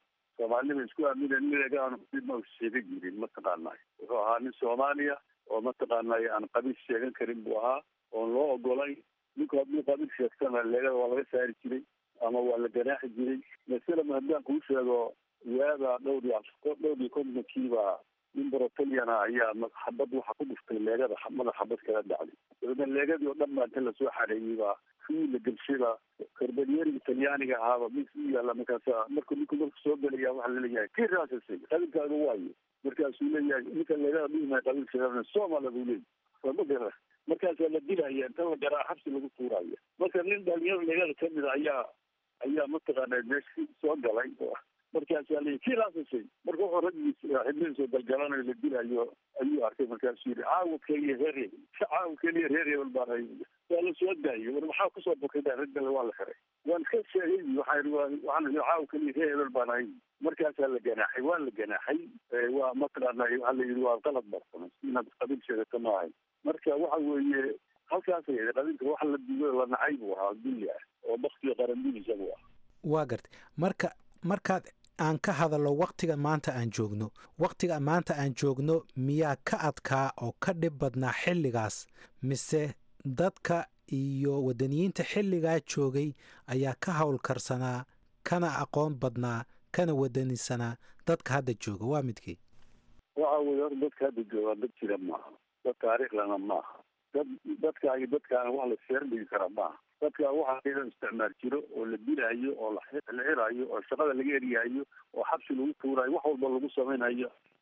aamineen leegaan ma sheega jirin mataqaanaa wuxuu ahaa nin Soomaaliya oo mataqaanaa aan qabiil sheegan karin buu ahaa oon loo ogolay ninku hadduu qabiil sheegtana leegada waa laga saari jiray ama waa la ganaaxi jiray masalan haddaan kuu sheego waada dhowr iyo kontonkiiba nin Borotaliyana ayaa xabad waxa ku dhuftay leegada madax xabad kala dhacday dabeedna leegadii oo dhan baa inta lasoo xareeyey baa kii la gelshada karbaniyeeriga talyaaniga ahaaba mid u yaalla markaasa markuu soo gelaya waxaa laleeyahay kii raasasay qabiilkaaga waayo markaasuu leeyahay ninka leegada dhihimaa qabiil sheegana Soomaaliya buu leeyahy waa ma gara markaasaa la dilaya inta la garaa xabsi lagu tuuraya marka nin dhalinyaro leegada kamid a ayaa mataqaanaa meeshii soo galay markaasaa leeyahy kii raasasay marka wuxuu raggiis xibnihiisoo galgalanayo la dilayo ayuu arkay markaasuu yidhi caawa keliya reer hebel baan hay waa la soo daayay war maxaa kusoo bokay rag gale waa la xiray waan iska sheegay waxaan caawa keliya reer hebel baan hay markaasaa la ganaaxay waa la ganaaxay waa mataqaanaa waxaa la yidhi waa qalad barsamay inaad qabiil sheegato ma ahay marka waxa weeye halkaasay qabiilka wax la duugo la nacay buu ahaa dulli ah oo baktiga qarandidiisa buu ah waa gartay markaad aan ka hadallo waqtiga maanta aan joogno miyaa ka adkaa oo ka dhib badnaa xilligaas mise dadka iyo wadaniyiinta xilligaa joogay ayaa ka howlkarsanaa kana aqoon badnaa kana wadanisanaa dadka hadda jooga waa midkii waxa weye hor dadka hadda jooga dad jira maaha dad taariikhlana maaha dadkaagi dadkaana wax la seerdhigi kara maaha dadka waxaa iyadoo isticmaal jiro oo la dilaayo oo la xirayo oo shaqada laga eryahayo oo xabsi lagu tuurayo wax walba lagu samaynayo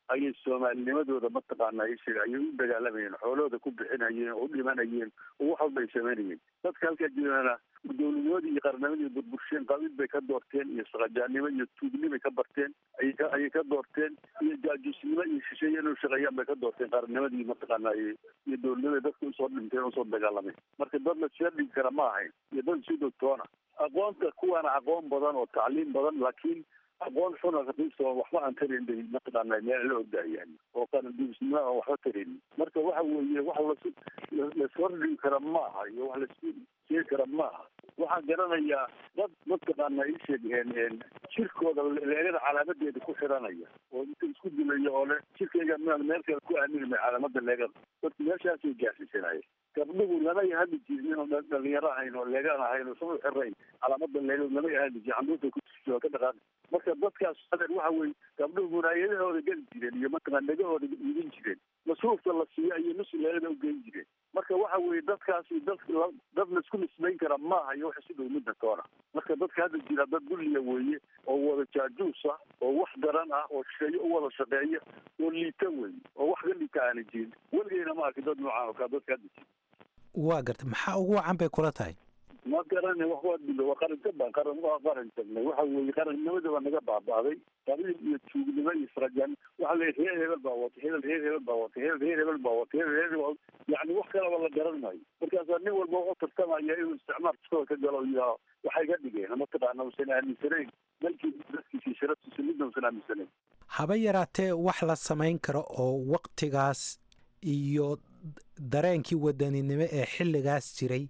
ayay soomaalinimadooda mataqaanaa ishaga ayay u dagaalamayeen, xoolahooda ku bixinayeen oo u dhimanayeen oo wax walba ay samaynayeen. dadka halkaa jirana dowladnimadii iyo qarnimadii burbursheen qabiil bay ka doorteen iyo saqajaannimo iyo tuugnimay ka barteen ayay ka doorteen iyo jaajuusnimo iyo shisheeye inuu shaqeeyaan bay ka doorteen qarnimadii mataqaanaa iyo dowladnimada dadka usoo dhinteen usoo dagaalamay. marka dad la soo dhigi kara ma ahayn iyo dad si doctoona aqoonta kuwaana aqoon badan oo tacliim badan, laakiin aqoon xuna raqiiso waxba aan tarin bay mataqaanaa meel la ogdaayaan oo qarandiisnimo aan waxba tarin. marka waxa weeye wax lasoo dhigi kara ma aha iyo wax lasoo sheegi kara ma aha. waxaan garanayaa dad mataqaanaa ii sheegeen jirkooda leegada calaamadeeda ku xiranaya oo inta isku dilaya oo le jirkayga meel kale ku aaminimay calaamada leegada. dadku meeshaasay gaarsiisanaya. gabdhuhu lama hadli jirin inuu dhalinyaro ahayn oo leegaan ahayn oo sama xirayn calaamada leegada lama hadli jirin, canduurta ku jirto ka dhaqaan. marka dadkaas adeer waxa weeye gabdhuhu munaayadahooda geli jireen iyo mataqaan dhegahooda iibin jireen, masruufta la siiyo ayay nus leegada u geyn jireen. marka waxa weeye dadkaasi dad laisku nisbayn kara maaha iyo waxa sidau midda toona. marka dadka hadda jira dad dulliya weeye oo wada jaajuus ah oo wax daran ah oo shisheeye u wada shaqeeya oo liita weeye oo wax ka liita aana jirin. weligeyna ma arki dad noocaan oo kaa dadka hadda jira. waa garta maxaa ugu wacan bay kula tahay? ma garana wax waa dilo waa qaranka baan qaran tagnay. waxa weeye qarannimada baa naga baaba'day, qabiil iyo tuugnimo iyo srajaan. waxa la reer hebel baa wata reer hebel baa wata reer hebel baa wata reer hebel yani wax kalaba la garan maayo. markaasaa nin walba u tartamaya inuu isticmaalkooda ka galo iyo waxay ka dhigeen mataqaana usan aaminsanayn dalkii dadkiisii sharaftiisa midna usan aaminsanayn. haba yaraatee wax la samayn karo oo waqtigaas iyo dareenkii wadaninimo ee xilligaas jiray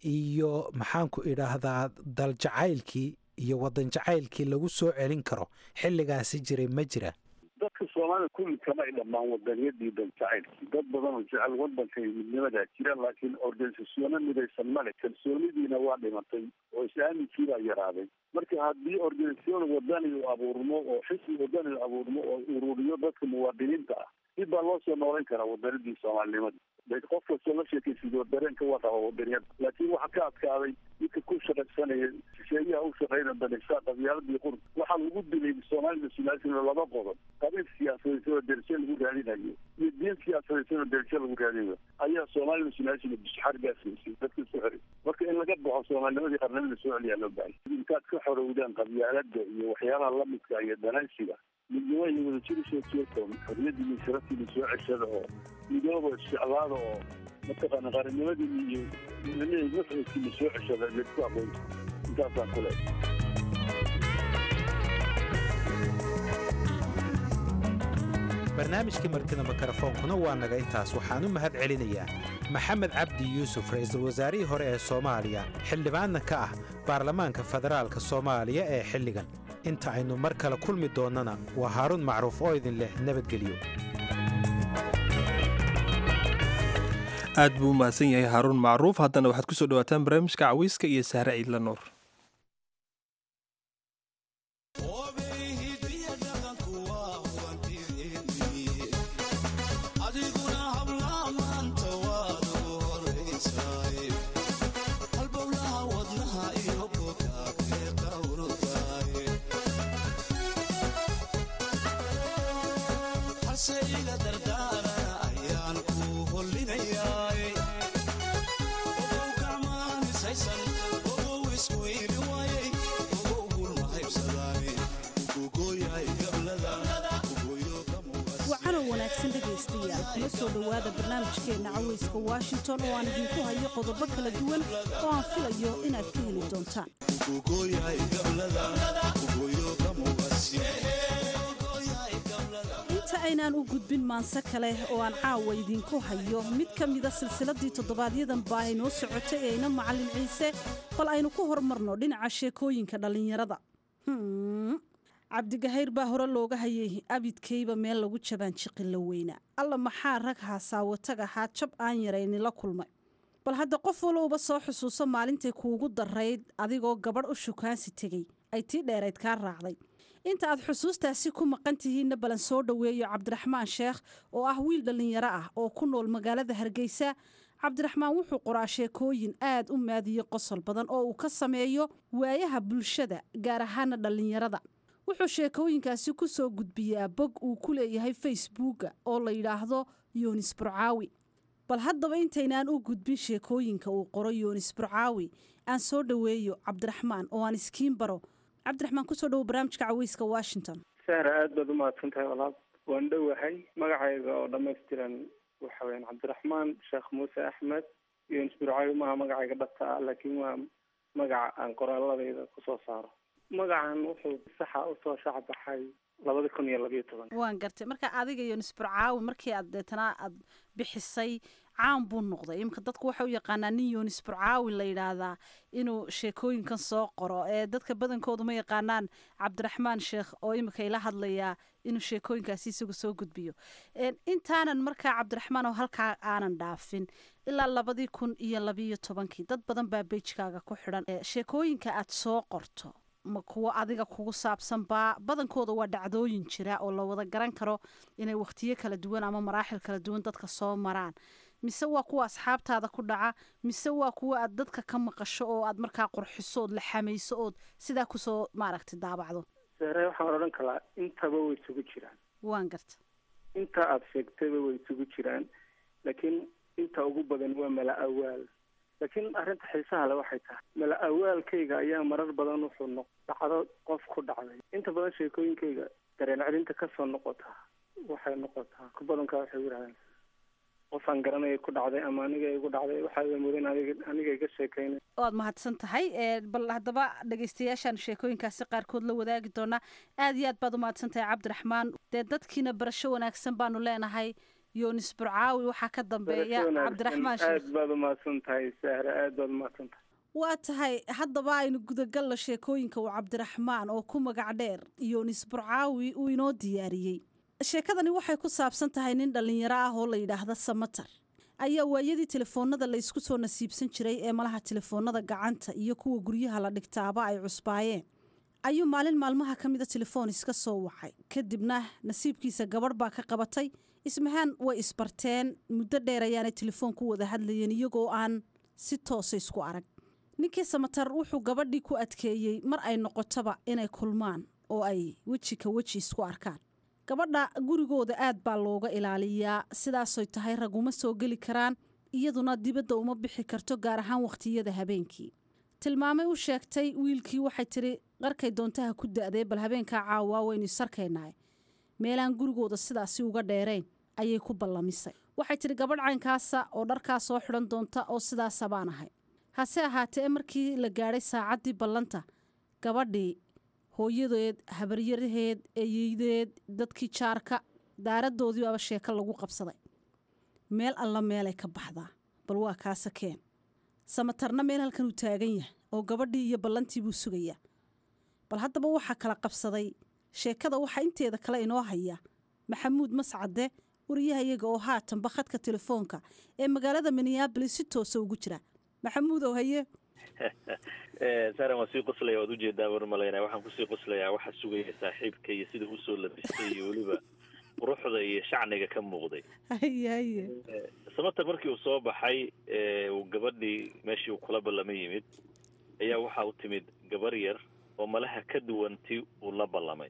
iyo maxaanku idhaahdaa daljacaylkii iyo wadan jacaylkii lagu soo celin karo xilligaasi jiray ma jira? dadka soomaalida kulli kama ay dhammaan wadaniyadii daljacaylkii. dad badan oo jecel wadanka iyo midnimadaa jira, laakiin organisasyoona midaysan male. kalsoonidiina waa dhimatay oo is-aaminkiii baa yaraaday. marka haddii organisasyoon wadani u abuurmo oo xisbi wadani abuurmo oo ururiyo dadka muwaadiniinta ah, dib baa loo soo noolayn karaa wadanidii soomaalinimada. qof kastoo la sheekaysido dareenka waa qaba wadaniyada. laakiin waxa ka adkaaday midka ku shaqaysanaya shisheeyaha u shaqeyna danaysaa qabyaaladii qurb. waxaa lagu dilay soomaalida sunaasina laba qodob: qabiil siyaasadaysan oo derajo lagu raadinayo iyo diin siyaasadaysan oo derajo lagu raadinayo ayaa soomaalida sunaasina bishxargaasiisay dadka isku xiray. marka in laga baxo soomaalinimadii qarnimada soo celiyaa loo baahay. intaad ka xorowdaan qabyaalada iyo waxyaabaha lamidka iyo danaysiga, midnimo iyo wadajir usoo jeeto xorriyadiina sharaftiina soo ceshada oo midooba isjeclaada oo mataqaana qaranimadiina iyo mafcidkiina soo ceshada laisku aqoonta. intaasaan ku leehay. barnaamijkii martida mikrofoonkuna waa naga intaas. waxaan u mahad celinayaa maxamed cabdi yuusuf, ra'iisul wasaarihii hore ee soomaaliya, xildhibaanna ka ah baarlamaanka federaalka soomaaliya ee xilligan. inta aynu mar kale kulmi doonnana waa haaruun macruuf oo idin leh nabadgelyo. aad buu u mahadsan yahay haaruun macruuf. haddana waxaad ku soo dhawaataan barnaamijka cawiiska iyo sahre ciidla nuur. kula soo dhowaada barnaamijkeenna cawayska washington oo aan idinku hayo qodobo kala duwan oo aan filayo inaad ka heli doontaan. inta aynaan u gudbin maanse kale oo aan caawa idinku hayo mid ka mida silsiladii toddobaadyaddan baa aynoo socotay eeyna macallin ciise, bal aynu ku hormarno dhinaca sheekooyinka dhallinyarada. cabdigahayr baa hore looga hayay abidkayba meel lagu jabaan jiqilla weyna. alla maxaa rag haasaawatag ahaa jab aan yarayni la kulmay. bal hadda qof walowba soo xusuuso maalintay kuugu darayd adigoo gabadh u shukaansi tegey ay tii dheerayd kaa raacday. inta aad xusuustaasi ku maqan tihiinna balan soo dhoweeyo cabdiraxmaan sheekh oo ah wiil dhallinyaro ah oo ku nool magaalada Hargeysa. cabdiraxmaan wuxuu qoraa sheekooyin aad u maadiyo qosol badan oo uu ka sameeyo waayaha bulshada gaar ahaana dhallinyarada. wuxuu sheekooyinkaasi ku soo gudbiyaa bog uu ku leeyahay facebooka oo la yidhaahdo yunis burcaawi bal haddaba intaynaan u gudbin sheekooyinka uu qoro yunis burcaawi aan soo dhoweeyo cabdiraxmaan oo aan iskiin baro cabdiraxmaan kusoo dhowo barnaamijka caweyska washington sahra aad baad u mahadsan tahay walaal waan dhowahay magacayga oo dhammaystiran waxa weyaan cabdiraxmaan sheekh muuse axmed yunis burcaawi maaha magacayga dhabta ah laakiin waa magaca aan qoraaladayda kusoo saaro magacan wuxuu saxa usoo shacbaxay 2012 waan gartay marka adiga yunis burcaawi markii aad deetana aad bixisay caan buu noqday imika dadku waxay u yaqaanaa nin yunis burcaawi la yidhaahdaa inuu sheekooyinkan soo qoro ee dadka badankoodu ma yaqaanaan cabdiraxmaan sheekh oo imika ila hadlayaa inuu sheekooyinkaasi isagu soo gudbiyo intaanan markaa cabdiraxmaan oo halkaa aanan dhaafin ilaa 2012 dad badan baa beijkaaga ku xidhan sheekooyinka aad soo qorto ma kuwo adiga kugu saabsan baa badankooda waa dhacdooyin jira oo la wada garan karo inay wakhtiyo kala duwan ama maraaxil kala duwan dadka soo maraan mise waa kuwa asxaabtaada ku dhaca mise waa kuwa aad dadka ka maqasho oo aad markaa qurxiso ood la xamayso ood sidaa kusoo maaragtay daabacdo sare waxaan odhan kalaa intaba way isugu jiraan waan garta inta aad sheegtayba way isugu jiraan laakiin inta ugu badan waa mala awaal laakiin arrinta xiisaha le waxay tahay mala awaalkayga ayaa marar badan wuxuu dhacdo qof ku dhacday inta badan sheekooyinkayga dareen celinta kasoo noqotaa waxay noqotaa ku badankaa waxay yidhahdeen qofaan garanaya ku dhacday ama aniga igu dhacday waxaa mudan aniga iga sheekaynay waad mahadsan tahay bal haddaba dhegaystayaashaan sheekooyinkaasi qaarkood la wadaagi doonaa aad iyo aad baad u mahadsan tahay cabdiraxmaan dee dadkiina barasho wanaagsan baanu leenahay yunis burcaawi waxaa ka dambeeya cabdiraxmaan sheekh aad baad u mahadsan tahay sahra aad baad u mahadsan tahay waa tahay haddaba aynu gudagalno sheekooyinka uu cabdiraxmaan oo ku magac dheer yunis burcaawi uu inoo diyaariyey sheekadani waxay ku saabsan tahay nin dhallinyaro ah oo la yidhaahda samatar ayaa waayadii telefoonada la isku soo nasiibsan jiray ee malaha telefoonada gacanta iyo kuwa guryaha la dhigtaaba ay cusbaayeen ayuu maalin maalmaha ka mida telefoon iska soo wacay kadibna nasiibkiisa gabadh baa ka qabatay ismahaan way isbarteen muddo dheer ayaanay telefoon ku wada hadlayeen iyagoo aan si toosa isku arag ninkii samatar wuxuu gabadhii ku adkeeyey mar ay noqotaba inay kulmaan oo ay weji ka weji isku arkaan gabadha gurigooda aad baa looga ilaaliyaa sidaasoy tahay raguma soo geli karaan iyaduna dibadda uma bixi karto gaar ahaan wakhtiyada habeenkii tilmaamay u sheegtay wiilkii waxay tidhi qarkay doontaha ku da'dee bal habeenkaa caawaa waynu isarkaynahay meelaan gurigooda sidaasi uga dheerayn ayay ku ballamisay waxay tidhi gabadh caynkaasa oo dharkaa soo xidhan doonta oo sidaasa baan ahay hase ahaatee markii la gaadhay saacaddii ballanta gabadhii hooyadeed habaryaraheed eeyeydeed dadkii jaarka daaradoodii baaba sheeko lagu qabsaday meel alla meelay ka baxdaa bal waa kaasa keen samatarna meel halkan uu taagan yahay oo gabadhii iyo ballantii buu sugayaa bal haddaba waxaa kala qabsaday sheekada waxaa inteeda kale inoo haya maxamuud mascade wariyaha iyaga oo haatanba khadka telefoonka ee magaalada minneabolis si toosa ugu jira maxamuud oo haye saaran waa sii qoslaya waad ujeedaa war malaynaya waxaan kusii qoslayaa waxaa sugaya saaxiibka iyo sida usoo labistay iyo weliba quruxda iyo shacniga ka muuqday haye samatar markii uu soo baxay uu gabadhii meeshii uu kula ballama yimid ayaa waxaa u timid gabar yar oo malaha ka duwanti uu la ballamay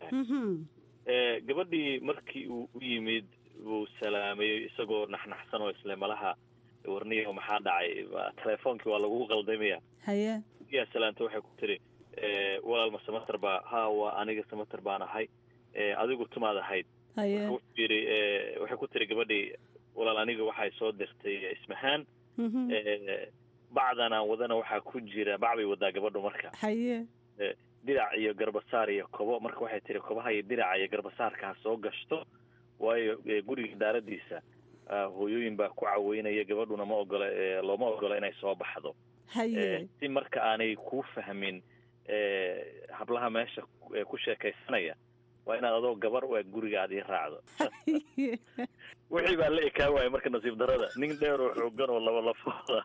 gabadhii markii uu u yimid wuu salaamay isagoo naxnaxsan oo isle malaha warniyo maxaa dhacay telefoonkii waa lagu qaldamaya haye yaa salaanta waxay ku tiri walaalma samatar baa haa waa aniga samatar baan ahay adigu tumaad ahayd haye waxay ku tiri gabadhii walaal aniga waxay soo dirtay ismahaan bacdan aan wadana waxaa ku jira bac bay wadaa gabadhu marka haye dirac iyo garbasaar iyo kobo marka waxay tiri kobaha iyo diraca iyo garbasaarka ha soo gashto waayo guriga daaradiisa hooyooyin baa ku caweynaya gabadhuna ma ogola looma ogola inay soo baxdo si marka aanay ku fahmin hablaha meesha ku sheekaysanaya waa inaad adoo gabar u eg guriga aad ii raacdo wixii baa la ekaa waaya marka nasiib darada nin dheer oo xoogan oo laba lafooda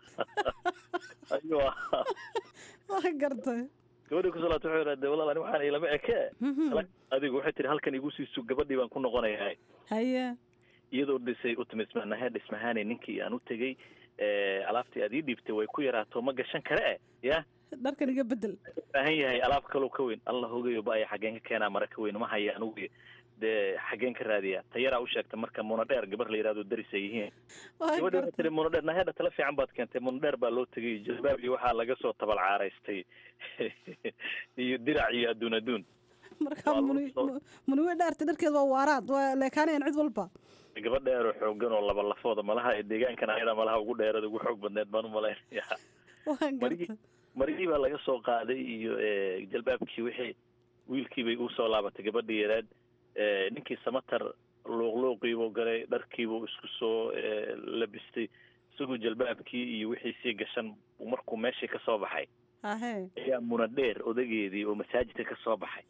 ayuu ahaa waa gartay gabadhii kusalaata waxay yidhahdee walaal ani waxaan ilama ekee adigu waxay tihi halkan igu siisu gabadhii baan ku noqonayaa haye iyadoo dhisay u timid dhismahaane ninkii aan u tegey alaabtii aad ii dhiibtay way ku yaraato ma gashan kare ya dharkan iga bedel baahan yahay alaab kaloo ka weyn alla hogayo ba ay xageen ka keenaa mara ka weyn ma haya anugu dee xageen ka raadiya tayaraa u sheegta marka munadheer gabar la yidhahdo daris ay yihiin gabadha tiri munadheer naheda tala fiican baad keentay munadheer baa loo tegay jalbaab iyo waxaa laga soo tabal caaraystay iyo dirac iyo adduun marka munuwe dhaartay dharkeed waa waaraad waa leekaanayaan cid walba gabadh dheer oo xoogan oo laba lafooda malaha ee deegaankan ayada malaha ugu dheerada ugu xoog badneed baan u malaynayaa marigii baa laga soo qaaday iyo jalbaabkii wixii wiilkiibay u soo laabatay gabadhii yareed ninkii samatar luuqluuqiibuu galay dharkiibuu isku soo labistay isagoo jalbaabkii iyo wixii sii gashan markuu meeshii ka soo baxay ayaa munadheer odageedii oo masaajidka ka soo baxay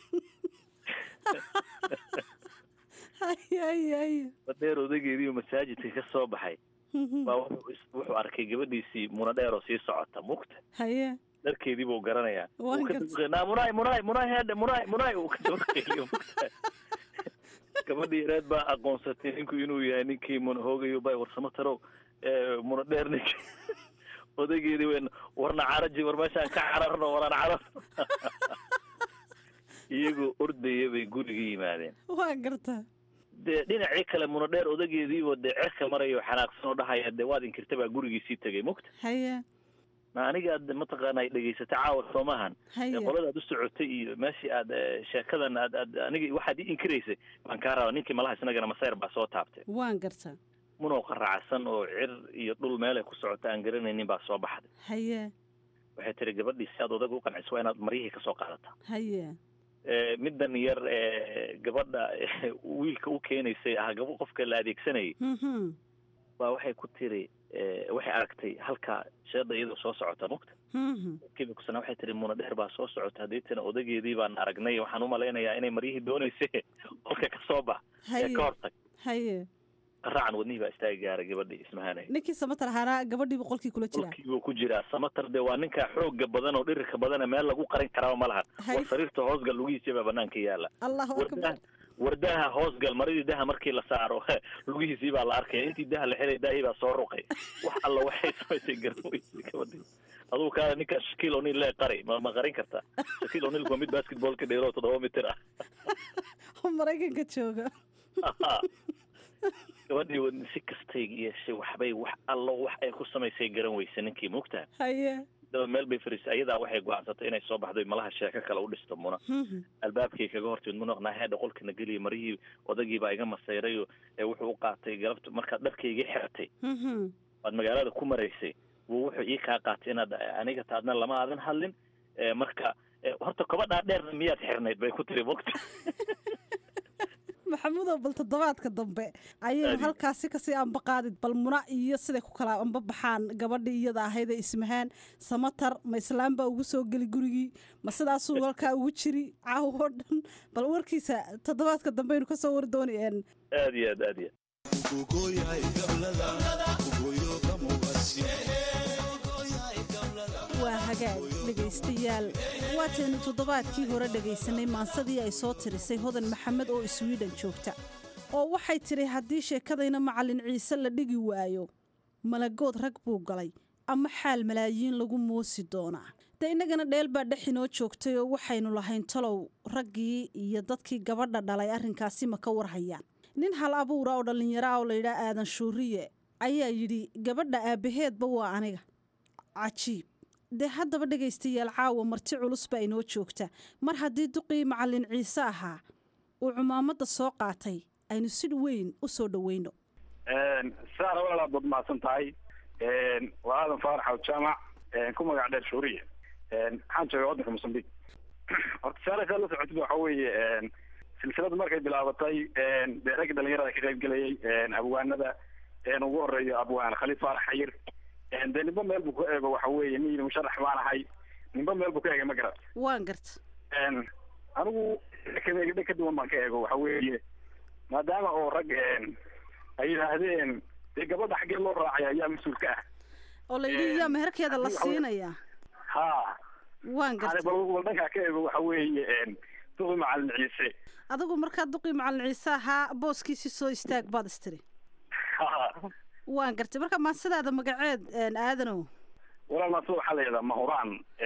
munadheer odageedii oo masaajidka ka soo baxay baa wuxuu arkay gabadhiisii munadheer oo sii socota mugta dharkeedii buu garanayaa munay uu ka dabaqeeyo mugta gabadhii yareed baa aqoonsatay ninku inuu yahay ninkii hoogayo bay warsamo munadheer ninki odageedii weyn warna caraji war meeshaan ka cararno waraan cararno iyagoo ordaya bay guriga yimaadeen waa gartaa dee dhinacii kale munadheer odageediibo dee cerka marayo xanaaqsan oo dhahaya dee waad inkirta baa gurigiisii tegay mugta haya ma aniga aad mataqaana ay dhegaysatay caawa soomahan qolada aad u socotay iyo meeshii aad sheekadan aad aniga waxaad ii inkiraysay baan kaa rabaa ninkii malaha isnagana masayr baa soo taabtay waan gartaa munoo qaracsan oo cir iyo dhul meelay ku socota aan garanaynin baa soo baxday haya waxay tiri gabadhii si aad odaga u qanciso waa inaad maryihii ka soo qaadataa haya middan yar gabadha wiilka u keenaysay qofka la adeegsanayay baa waxay ku tiri waxay aragtay halka sheeda iyadoo soo socota mugta kiiba kusana waxay tiri munadheer baa soo socota hadeetana odageedii baan aragnay waxaan u malaynayaa inay maryihii doonaysay qolka ka soo bax ee ka hortag haye qaracan wadnihii baa istaagi gaaray gabadhii ismahanay ninkii samatar ahaana gabadhiiba qolkii kula jiraa qolkiibuu ku jiraa samatar dee waa ninka xooga badan oo dhirirka badana meel lagu qarin karaa ma laha war sariirta hoosgal lugihiisa baa banaanka yaala allahu akbar wardaha hoosgal maridii daha markii la saaro lugihiisii baa la arkaya intii daha la xiray daahii baa soo ruqay wax alla waxay samaysay garan weysay gabadhii aduu kaa ninka shakiil o'neil lee qari ma qarin kartaa shakiil o'neil waa mid basketballka dheero 7 mitir ah maraykanka jooga gabadhii si kastay yeeshay waxbay wax allo wax ay ku samaysay garan weysay ninkii mugtaa haye daba meel bay fariisay ayadaa waxay go'aansatay inay soo baxdo malaha sheeko kale u dhisto muna albaabkii kaga hortimid munaqnaa heedha qolkana geliya marihii odagii baa iga masayrayo wuxuu u qaatay galabta markaad dharkaygii xiratay waad magaalada ku maraysay wuxuu ii kaa qaatay inaad aniga taadna lama aadan hadlin marka horta kobadhaa dheerna miyaad xirnayd bay ku tiri mugta maxamudow bal toddobaadka dambe ayaynu halkaasi kasii ambaqaadid bal muna iyo siday ku kala ambabaxaan gabadhii iyada ahaydee ismahaan samatar ma islaam baa ugu soo geli gurigii ma sidaasuu halkaa ugu jiri caawo oo dhan bal warkiisa toddobaadka dambe aynu kasoo wari dooni aad iyo aad iyo waa hagaag dhegaystayaal waataynu toddobaadkii hore dhegaysanay maansadii ay soo tirisay hodan maxamed oo iswiidhan joogta oo waxay tidhi haddii sheekadayna macallin ciise la dhigi waayo malagood rag buu galay ama xaal malaayiin lagu moosi doonaa dee innagana dheel baa dhexinoo joogtay oo waxaynu lahayn talow raggii iyo dadkii gabadha dhalay arrinkaasi ma ka warhayaan nin hal abuura oo dhallinyara oo layidhaa aadan shuuriye ayaa yidhi gabadha aabbaheedba waa aniga cajiib dee haddaba dhegaystayaal caawa marti culus baa inoo joogta mar haddii duqii macallin ciise ahaa uu cumaamadda soo qaatay aynu si weyn u soo dhoweyno saara walaalaad baad mahadsan tahay waa aadan faarax aw jaamac ku magac dheer shuuriye waxaan joogay waddanka mosambique horta saara saa la socotid waxa weeye silsiladu markay bilaabatay dee ragga dhalinyarada ka qayb gelayay abwaanada ugu horeeyo abwaan khaliif faarax xayir dee ninba meel buu ku eego waxa weeye miyina musharax baan ahay ninba meel buu ka eegay ma garat waan garta anigu dheg ka duwan baan ka eego waxa weeye maadaama oo rag ay yidhaahdeen dee gabadha xaggee loo raacaya ayaa mas-uulka ah oo la yidhi yaa meherkeeda la siinaya ha waan garta bal dhankaa ka eego waxa weeye duqi macallin ciise adigu markaa duqii macallin ciise ahaa booskiisii soo istaag baad istiri waan gartay marka maansidaada magaceed aadanow walaal maanta waxaa la yidhahdaa mahuraan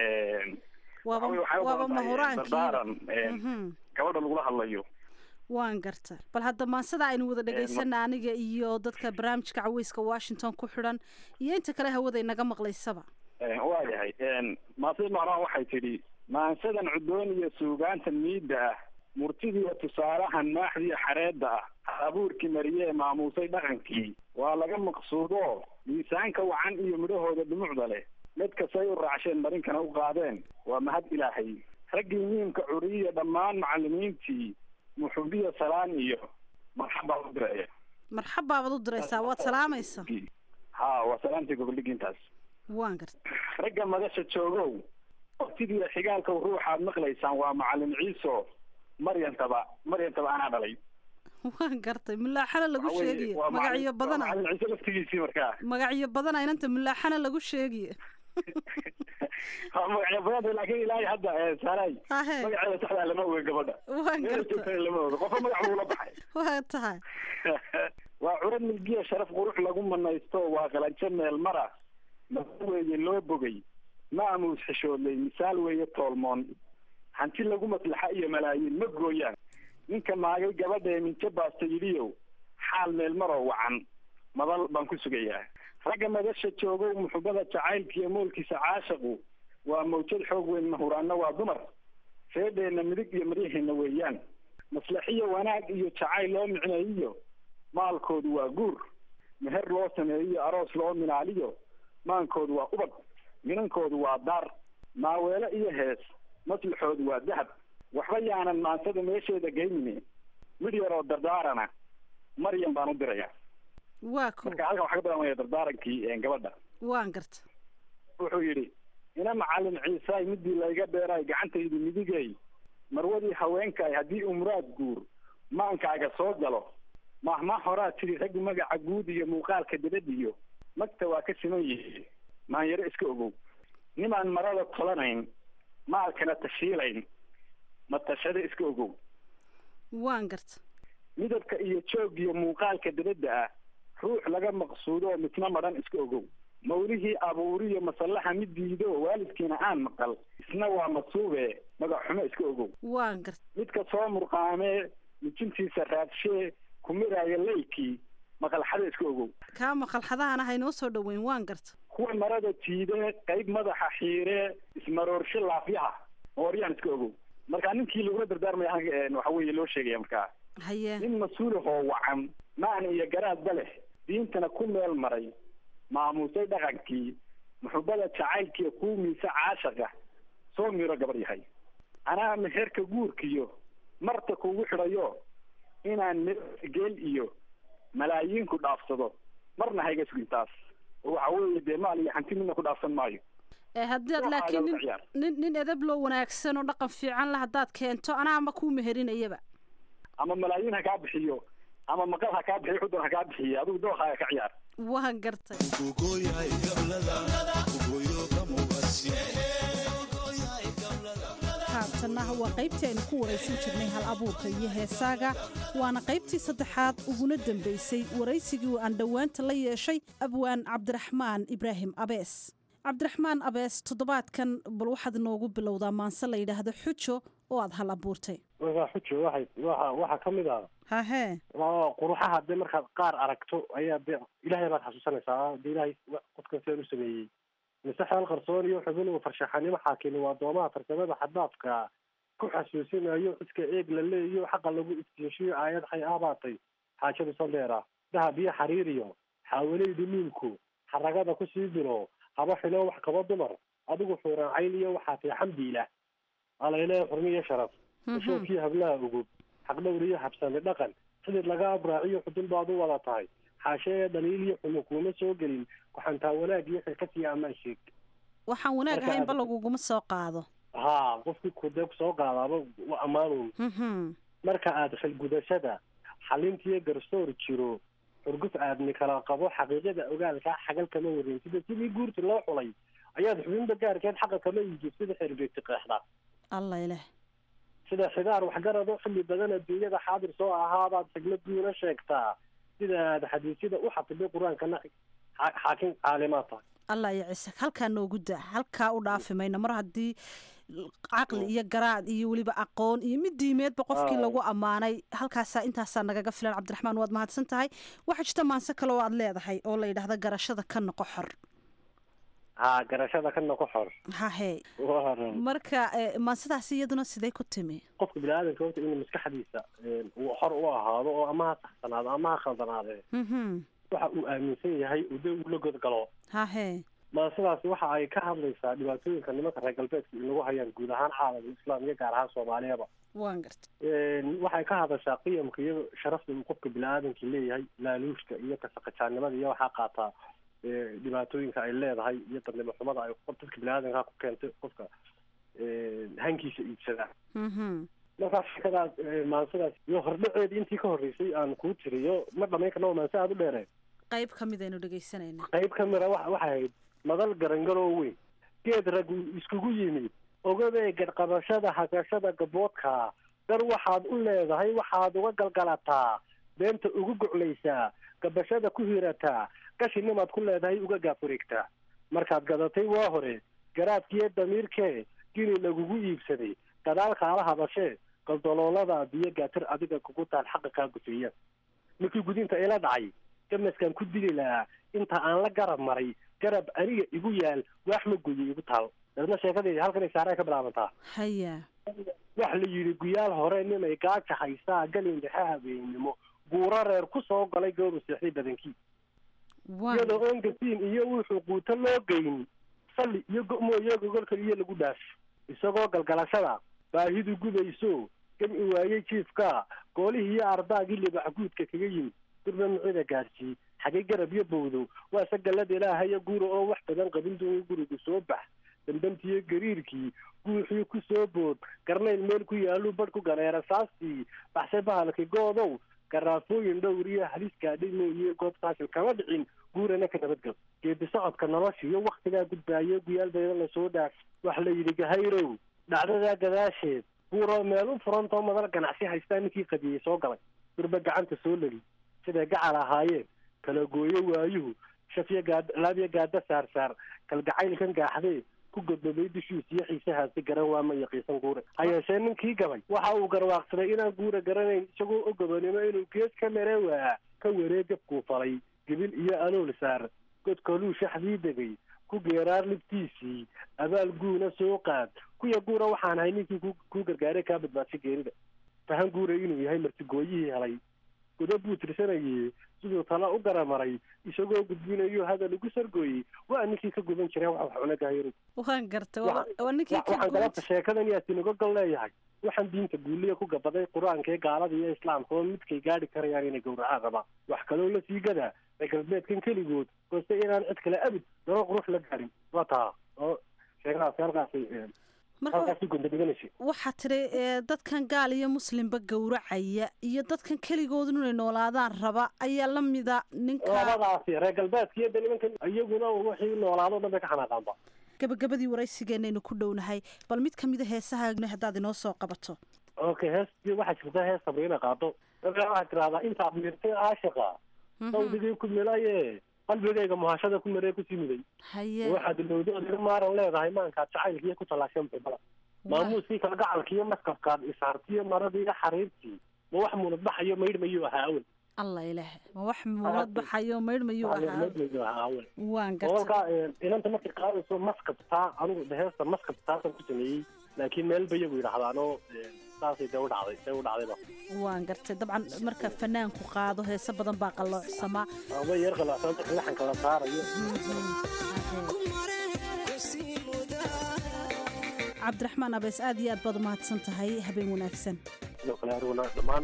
waaba dardaaran gabadha lagula hadlayo. waan garta bal hadda maansada aynu wada dhegaysana aniga iyo dadka barnaamijka caweyska Washington ku xidhan iyo inta kale hawada inaga maqlaysaba. waayahay maasida mahuraan waxay tidhi maansadan cudoon iyo suugaanta miidda ah murtidiiyo tusaalahan maaxdiiyo xareedda ah abuurkii mariyee maamuusay dhaqankii waa laga maqsuudo miisaanka wacan iyo midhahooda dhumucda leh mid kastay u raacsheen marinkana u qaadeen waa mahad ilaahay raggii miimka curiyiya dhammaan macallimiintii muxubiya salaan iyo marxabaa u diraya marxabaabaad u diraysaa waad salaamaysa waa salaamtii goboldhigintaas waan garta ragga madasha joogow waqtigiiyo xigaalka ruuxaad maqlaysaan waa macallin ciiso maryantaba anaa dhalay waan gartay mulaaxana lagu sheegiye magacyo badana macallin ciise laftigiisii markaa magacyo badana inanta mulaaxana lagu sheegiye magacyo badanta laakiin ilaahay hadda saaray magaceeda saxdaa lama oga gabadha waan gartay lama oga qofka magac buu la baxay waa tahay waa curad milgiya sharaf qurux lagu manaysto waa qalanjo meel mara masa weeye loo bogay maamuus xishoodlay misaal weeye toolmoon hanti lagu maslaxa iyo malaayiin ma gooyaan ninka maagay gabadha ee minjo baasta yidhiyow xaal meel maroo wacan madal baan ku sugayaa ragga madasha joogow muxubada jacaylka iyo moolkiisa caashaqu waa mawjad xoog weyn mahuraanna waa dumar feedheenna midig iyo maryaheena weeyaan maslaxiyo wanaag iyo jacayl loo micneeyiyo maalkoodu waa guur meher loo sameeyiyo aroos loo minaaliyo maankoodu waa ubad minankoodu waa daar maaweelo iyo hees maslaxoodu waa dahab waxba yaanan maansada meesheeda geynine mid yaroo dardaarana maryam baan u diraya waa ko marka halkan waxaa ka bilaabmaya dardaarankii gabadha waan garta wuxuu yidhi ina macallin ciisaay midii layga beeraay gacantaydu midigay marwadii haweenkaay haddii umraad guur maankaaga soo galo mahma horaa tidhi raggi magaca guud iyo muuqaalka dabadiyo magta waa ka siman yihi maanyaro iska ogow nimaan marada tolanayn maalkana tashiilayn matashada iska ogow waan garta midabka iyo joog iyo muuqaalka dabadda ah ruux laga maqsuudo oo midna madhan iska ogow mawlihii abuuriyo masallaha mid diido waalidkiina aan maqal isna waa masuube magac xumo iska ogow waan garta midka soo murqaamee mijintiisa raadshee kumiraaya leykii maqalxada iska ogow kaa maqalxadahana haynoo soo dhaweyn waan garta kuwa marada tiidee qayb madaxa xiiree ismaroorsho laafyaha mooryaan iska ogow markaa ninkii lagula dardaarmaya waxa weeye loo sheegaya markaa haye nin mas-uulahoo wacan maan iyo garaadba leh diintana ku meel maray maamuusay dhaqankii muxubada jacaylkiiyo kuumiisa caashaqa soo miro gabar yahay anaa meherka guurkiyo marta kugu xidhayo inaan geel iyo malaayiinku dhaafsado marna hayga sugintaas oo waxa weeye dee maal iyo hanti midna ku dhaafsan maayo haddaad laakiin nin edab loo wanaagsan oo dhaqan fiican la haddaad keento anaa ma kuu meherinayaba ama malaayiin ha kaa bixiyo ama maqal ha kaa bixiyo xudur ha kaa bixiyo adigu dookhaaga ka ciyaar waan gartay haatana waa qaybtii aynu ku waraysan jirnay hal abuurka iyo heesaaga waana qaybtii saddexaad uguna dambaysay waraysigii aan dhowaanta la yeeshay abwaan cabdiraxmaan ibraahim abees cabdiraxmaan abees toddobaadkan bal waxaad inoogu bilowdaa maanse la yidhaahdo xujo oo aad hal abuurtay xujo waxaa ka mid ah hahee quruxaha dee markaad qaar aragto ayaa de ilaahay baad xasuusanaysaa de ilaahay qofkan seen u sameeyey mise xeel qarsoon iyo xubin farshaxanimo xaakimi waa doomaha farsamada xaddaafka ku xasuusinayo cidka eeg la leeyo xaqa lagu iftiishiyo aayad hay aabaatay xaajadu sandeera dahab iyo xariiriyo xaawalaydu miimku xaragada kusii dilo haba xilo wax kaba dumar adigu xuuraacayn iyo waxaa tahay xamdiilah alayleeya xurmi iyo sharaf ushoobkii hablaha ugub xaqdhowr iyo habsami dhaqan xidid laga abraaciyo xudun baad u wada tahay xaashee dhaliil iyo xumo kuuma soo gelin waxantaa wanaag iyo xilkasiya amaan sheeg waxaan wanaag ahaynba laguguma soo qaado haa qofkii kudee kusoo qaadaaba wa amaanuun marka aada xilgudashada xalintiyo garsoor jiro xurguf aadmi kala qabo xaqiiqada ogaalkaa xagal kama wareyn sida sidii guurti loo xulay ayaad xubinba gaarkeed xaqa kama iijib sida xerbeegti qeexda alla ileh sida xidaar waxgarado xilli badan adduunyada xaadir soo ahaabaad xigmaddiina sheegtaa sida aad xadiisyada u xatibay qur-aankana xaakim caalimaad tahay allah ya ciise halkaa noogu daa halkaa u dhaafi mayna mar haddii caqli iyo garaad iyo weliba aqoon iyo mid diimeedba qofkii lagu ammaanay halkaasaa intaasaa nagaga filan cabdiraxmaan waad mahadsan tahay waxaa jirta maanse kale oo aad leedahay oo la yidhaahda garashada ka noqo xor garashada ka noqo xor hahe marka maansidaasi iyaduna sidee ku timi qofka biniaadanka horta inuu maskaxdiisa uu xor u ahaado oo ama ha saxsanaado ama ha khaldanaadee waxa uu aaminsan yahay ude uu la godgalo hahe maansidaasi waxa ay ka hadlaysaa dhibaatooyinka nimanka reer galbeedka inagu hayaan guud ahaan caalamka islaam iyo gaar ahaan soomaaliyaba waan garta waxay ka hadashaa qiyamka iyo sharafta uu qofka biniaadanka leeyahay laaluushka iyo kasaqajaanimada iyo waxaa qaataa dhibaatooyinka ay leedahay iyo dadnimo xumada ay dadka biniaadanka ku keentay qofka hankiisa iibsadaa markaa sheekadaas maansidaas iyo hordhaceedii intii ka horreysay aan kuu tiriyo ma dhamayn karna maanse aada u dheereen qayb kamid aynu dhegaysanayna qayb kamida waxay ahayd madal garangaroo weyn geed rag iskugu yimid ogadee gadqabashada hagashada gaboodka dar waxaad u leedahay waxaad uga galgalataa beenta ugu goclaysaa gabashada ku hirataa qashinimaad ku leedahay uga gaafureegtaa markaad gadatay waa hore garaadkiiyo damiirkee gini lagugu iibsaday gadaal kaala hadashee galdoloolada biyo gaatir adiga kugu taal xaqa kaa gufeeya markii gudinta ila dhacay gamaskaan ku dili lahaa inta aan la garab maray garab aniga igu yaal waax ma goye igu taal dadna sheekadii halkan saaray ka bilaabantaa haya wax la yidhi guyaal hore nimay gaaja haysaa galin dhexe habeennimo guuro reer ku soo galay gawru seexday badankii iyadoo oon gasiin iyo wuxuu quuto loo geyn salli iyo go'mooyo gogolka iyo lagu dhaaf isagoo galgalashada baahidu gudayso gam'i waayey jiifka goolihii iyo ardaagii libax guudka kaga yimid durba micida gaarsiiy xagay garab iyo bowdo waa se gallada ilaahayo guura oo wax badan qabin doon gurigu soo bax dambantiiyo gariirkii guuxii ku soo bood garnayl meel ku yaaluu badh ku ganeera saastii baxse bahalkii goodow garaafooyin dhowr iyo halis gaadhay mooye goob saasil kama dhicin guurana ka nabadgal geedi socodka nolosha iyo waktigaa gudbaayo guyaal bayda lasoo dhaaf wax la yidhi gahayrow dhacdadaa gadaasheed guuroo meel u furantoo madal ganacsi haystaa ninkii qadiyey soo galay durba gacanta soo leli siday gacal ahaayeen kala gooyo waayuhu shafyo laabyo gaada saarsaar kalgacaylkan gaaxdee ku godbabay dushiisa iyo xiisahaasi garan waa ma yaqiisan guure ha yeeshee ninkii gabay waxa uu garwaaqsaday inaan guura garanayn isagoo o gabanimo inuu gees ka mere waa ka wareegabkuu falay gebil iyo alool saar godkoluu shaxdii degay ku geeraar libtiisii abaal guuna soo qaad kuya guura waxaan ahay ninkii kuu gargaaray kaa badbaadsa geerida tahan guura inuu yahay martigooyihii helay godob buu tirsanayey siduu tala u garamaray isagoo gudbinayo hadal ugu sargooyey waa ninkii ka gudan jireen wax cunagahayro waan gartay waa ninkii waxaan galabta sheekadan yaa sinagogal leeyahay waxaan diinta guuliya ku gabaday qur-aanka ee gaalada iyo islaamka oo midkay gaadhi karayaan inay gowracaan rabaan wax kaloo la sii gadaa reer galbeedkan keligood hoose inaan cid kale abid daro qurux la gaadhin waa taa oo sheekadaasi halkaasi gundadhiganaysa waxaa tiri dadkan gaal iyo muslimba gowracaya iyo dadkan keligoodu inay noolaadaan raba ayaa lamida ninka labadaasi reer galbeedka iyo nimankan iyaguna wixii noolaado dhan bay ka xanaaqaanba gabagabadii waraysigeenaynu ku dhownahay bal mid kamida heesaha haddaad inoo soo qabato okay hees waxaa jirta hees sabriina qaado waxaa tirahdaa intaad mirtay caashiqa sawdigii ku milaye qalbigayga muhashada ku maree kusii muday waxaad ilowda odaga maaran leedahay maankaad jacaylkiiyo ku tallaasheen bala maamuuskii kalgacalkiiyo maskafkaad isaartiyo maradii iyo xariirtii ma wax muunad baxayo maydhmayuu ahaa awel allah ilaah ma wax muunad baxayo maydhmayuu ahaa awel waan gartay kolka inanta markay qaadayso maskabtaa anigu heesta maskabtaasan ku sameeyey laakiin meel ba iyagu yidhahdaanoo saasay dee u dhacdayba waan gartay dabcan marka fanaanku qaado heese badan baa qalloocsamaa way yar qalloocsan marka laxanka la saarayo cabdiraxmaan abees aad iyo aad baad umahadsan tahay habeen wanaagsan sidoo kale aniguna dhammaan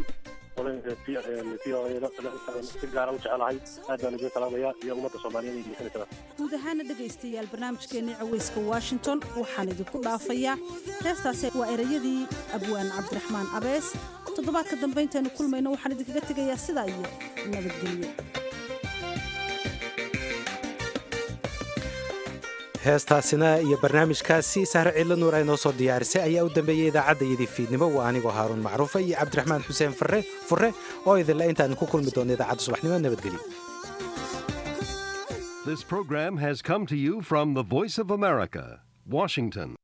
si gaara u jecelahay aad baan idin salaamaya iyo ummadda soomaaliyeed ee dhegeysanaysa guud ahaana dhegaystayaal barnaamijkeennii caweyska washington waxaan idinku dhaafayaa heestaasi waa erayadii abwaan cabdiraxmaan abees toddobaadka dambe intaynu kulmayno waxaan idinkaga tegayaa sidaa iyo nabadgelyo heestaasina iyo barnaamijkaasi sahre ciidla nuur ay noo soo diyaarisay ayaa u dambeeyey idaacaddayadii fiidnimo waa anigoo haaruun macruufa iyo cabdiraxmaan xuseen furre oo idinle intaan ku kulmi doonno idaacadda subaxnimo nabadgelyo This program has come to you from the Voice of America, Washington.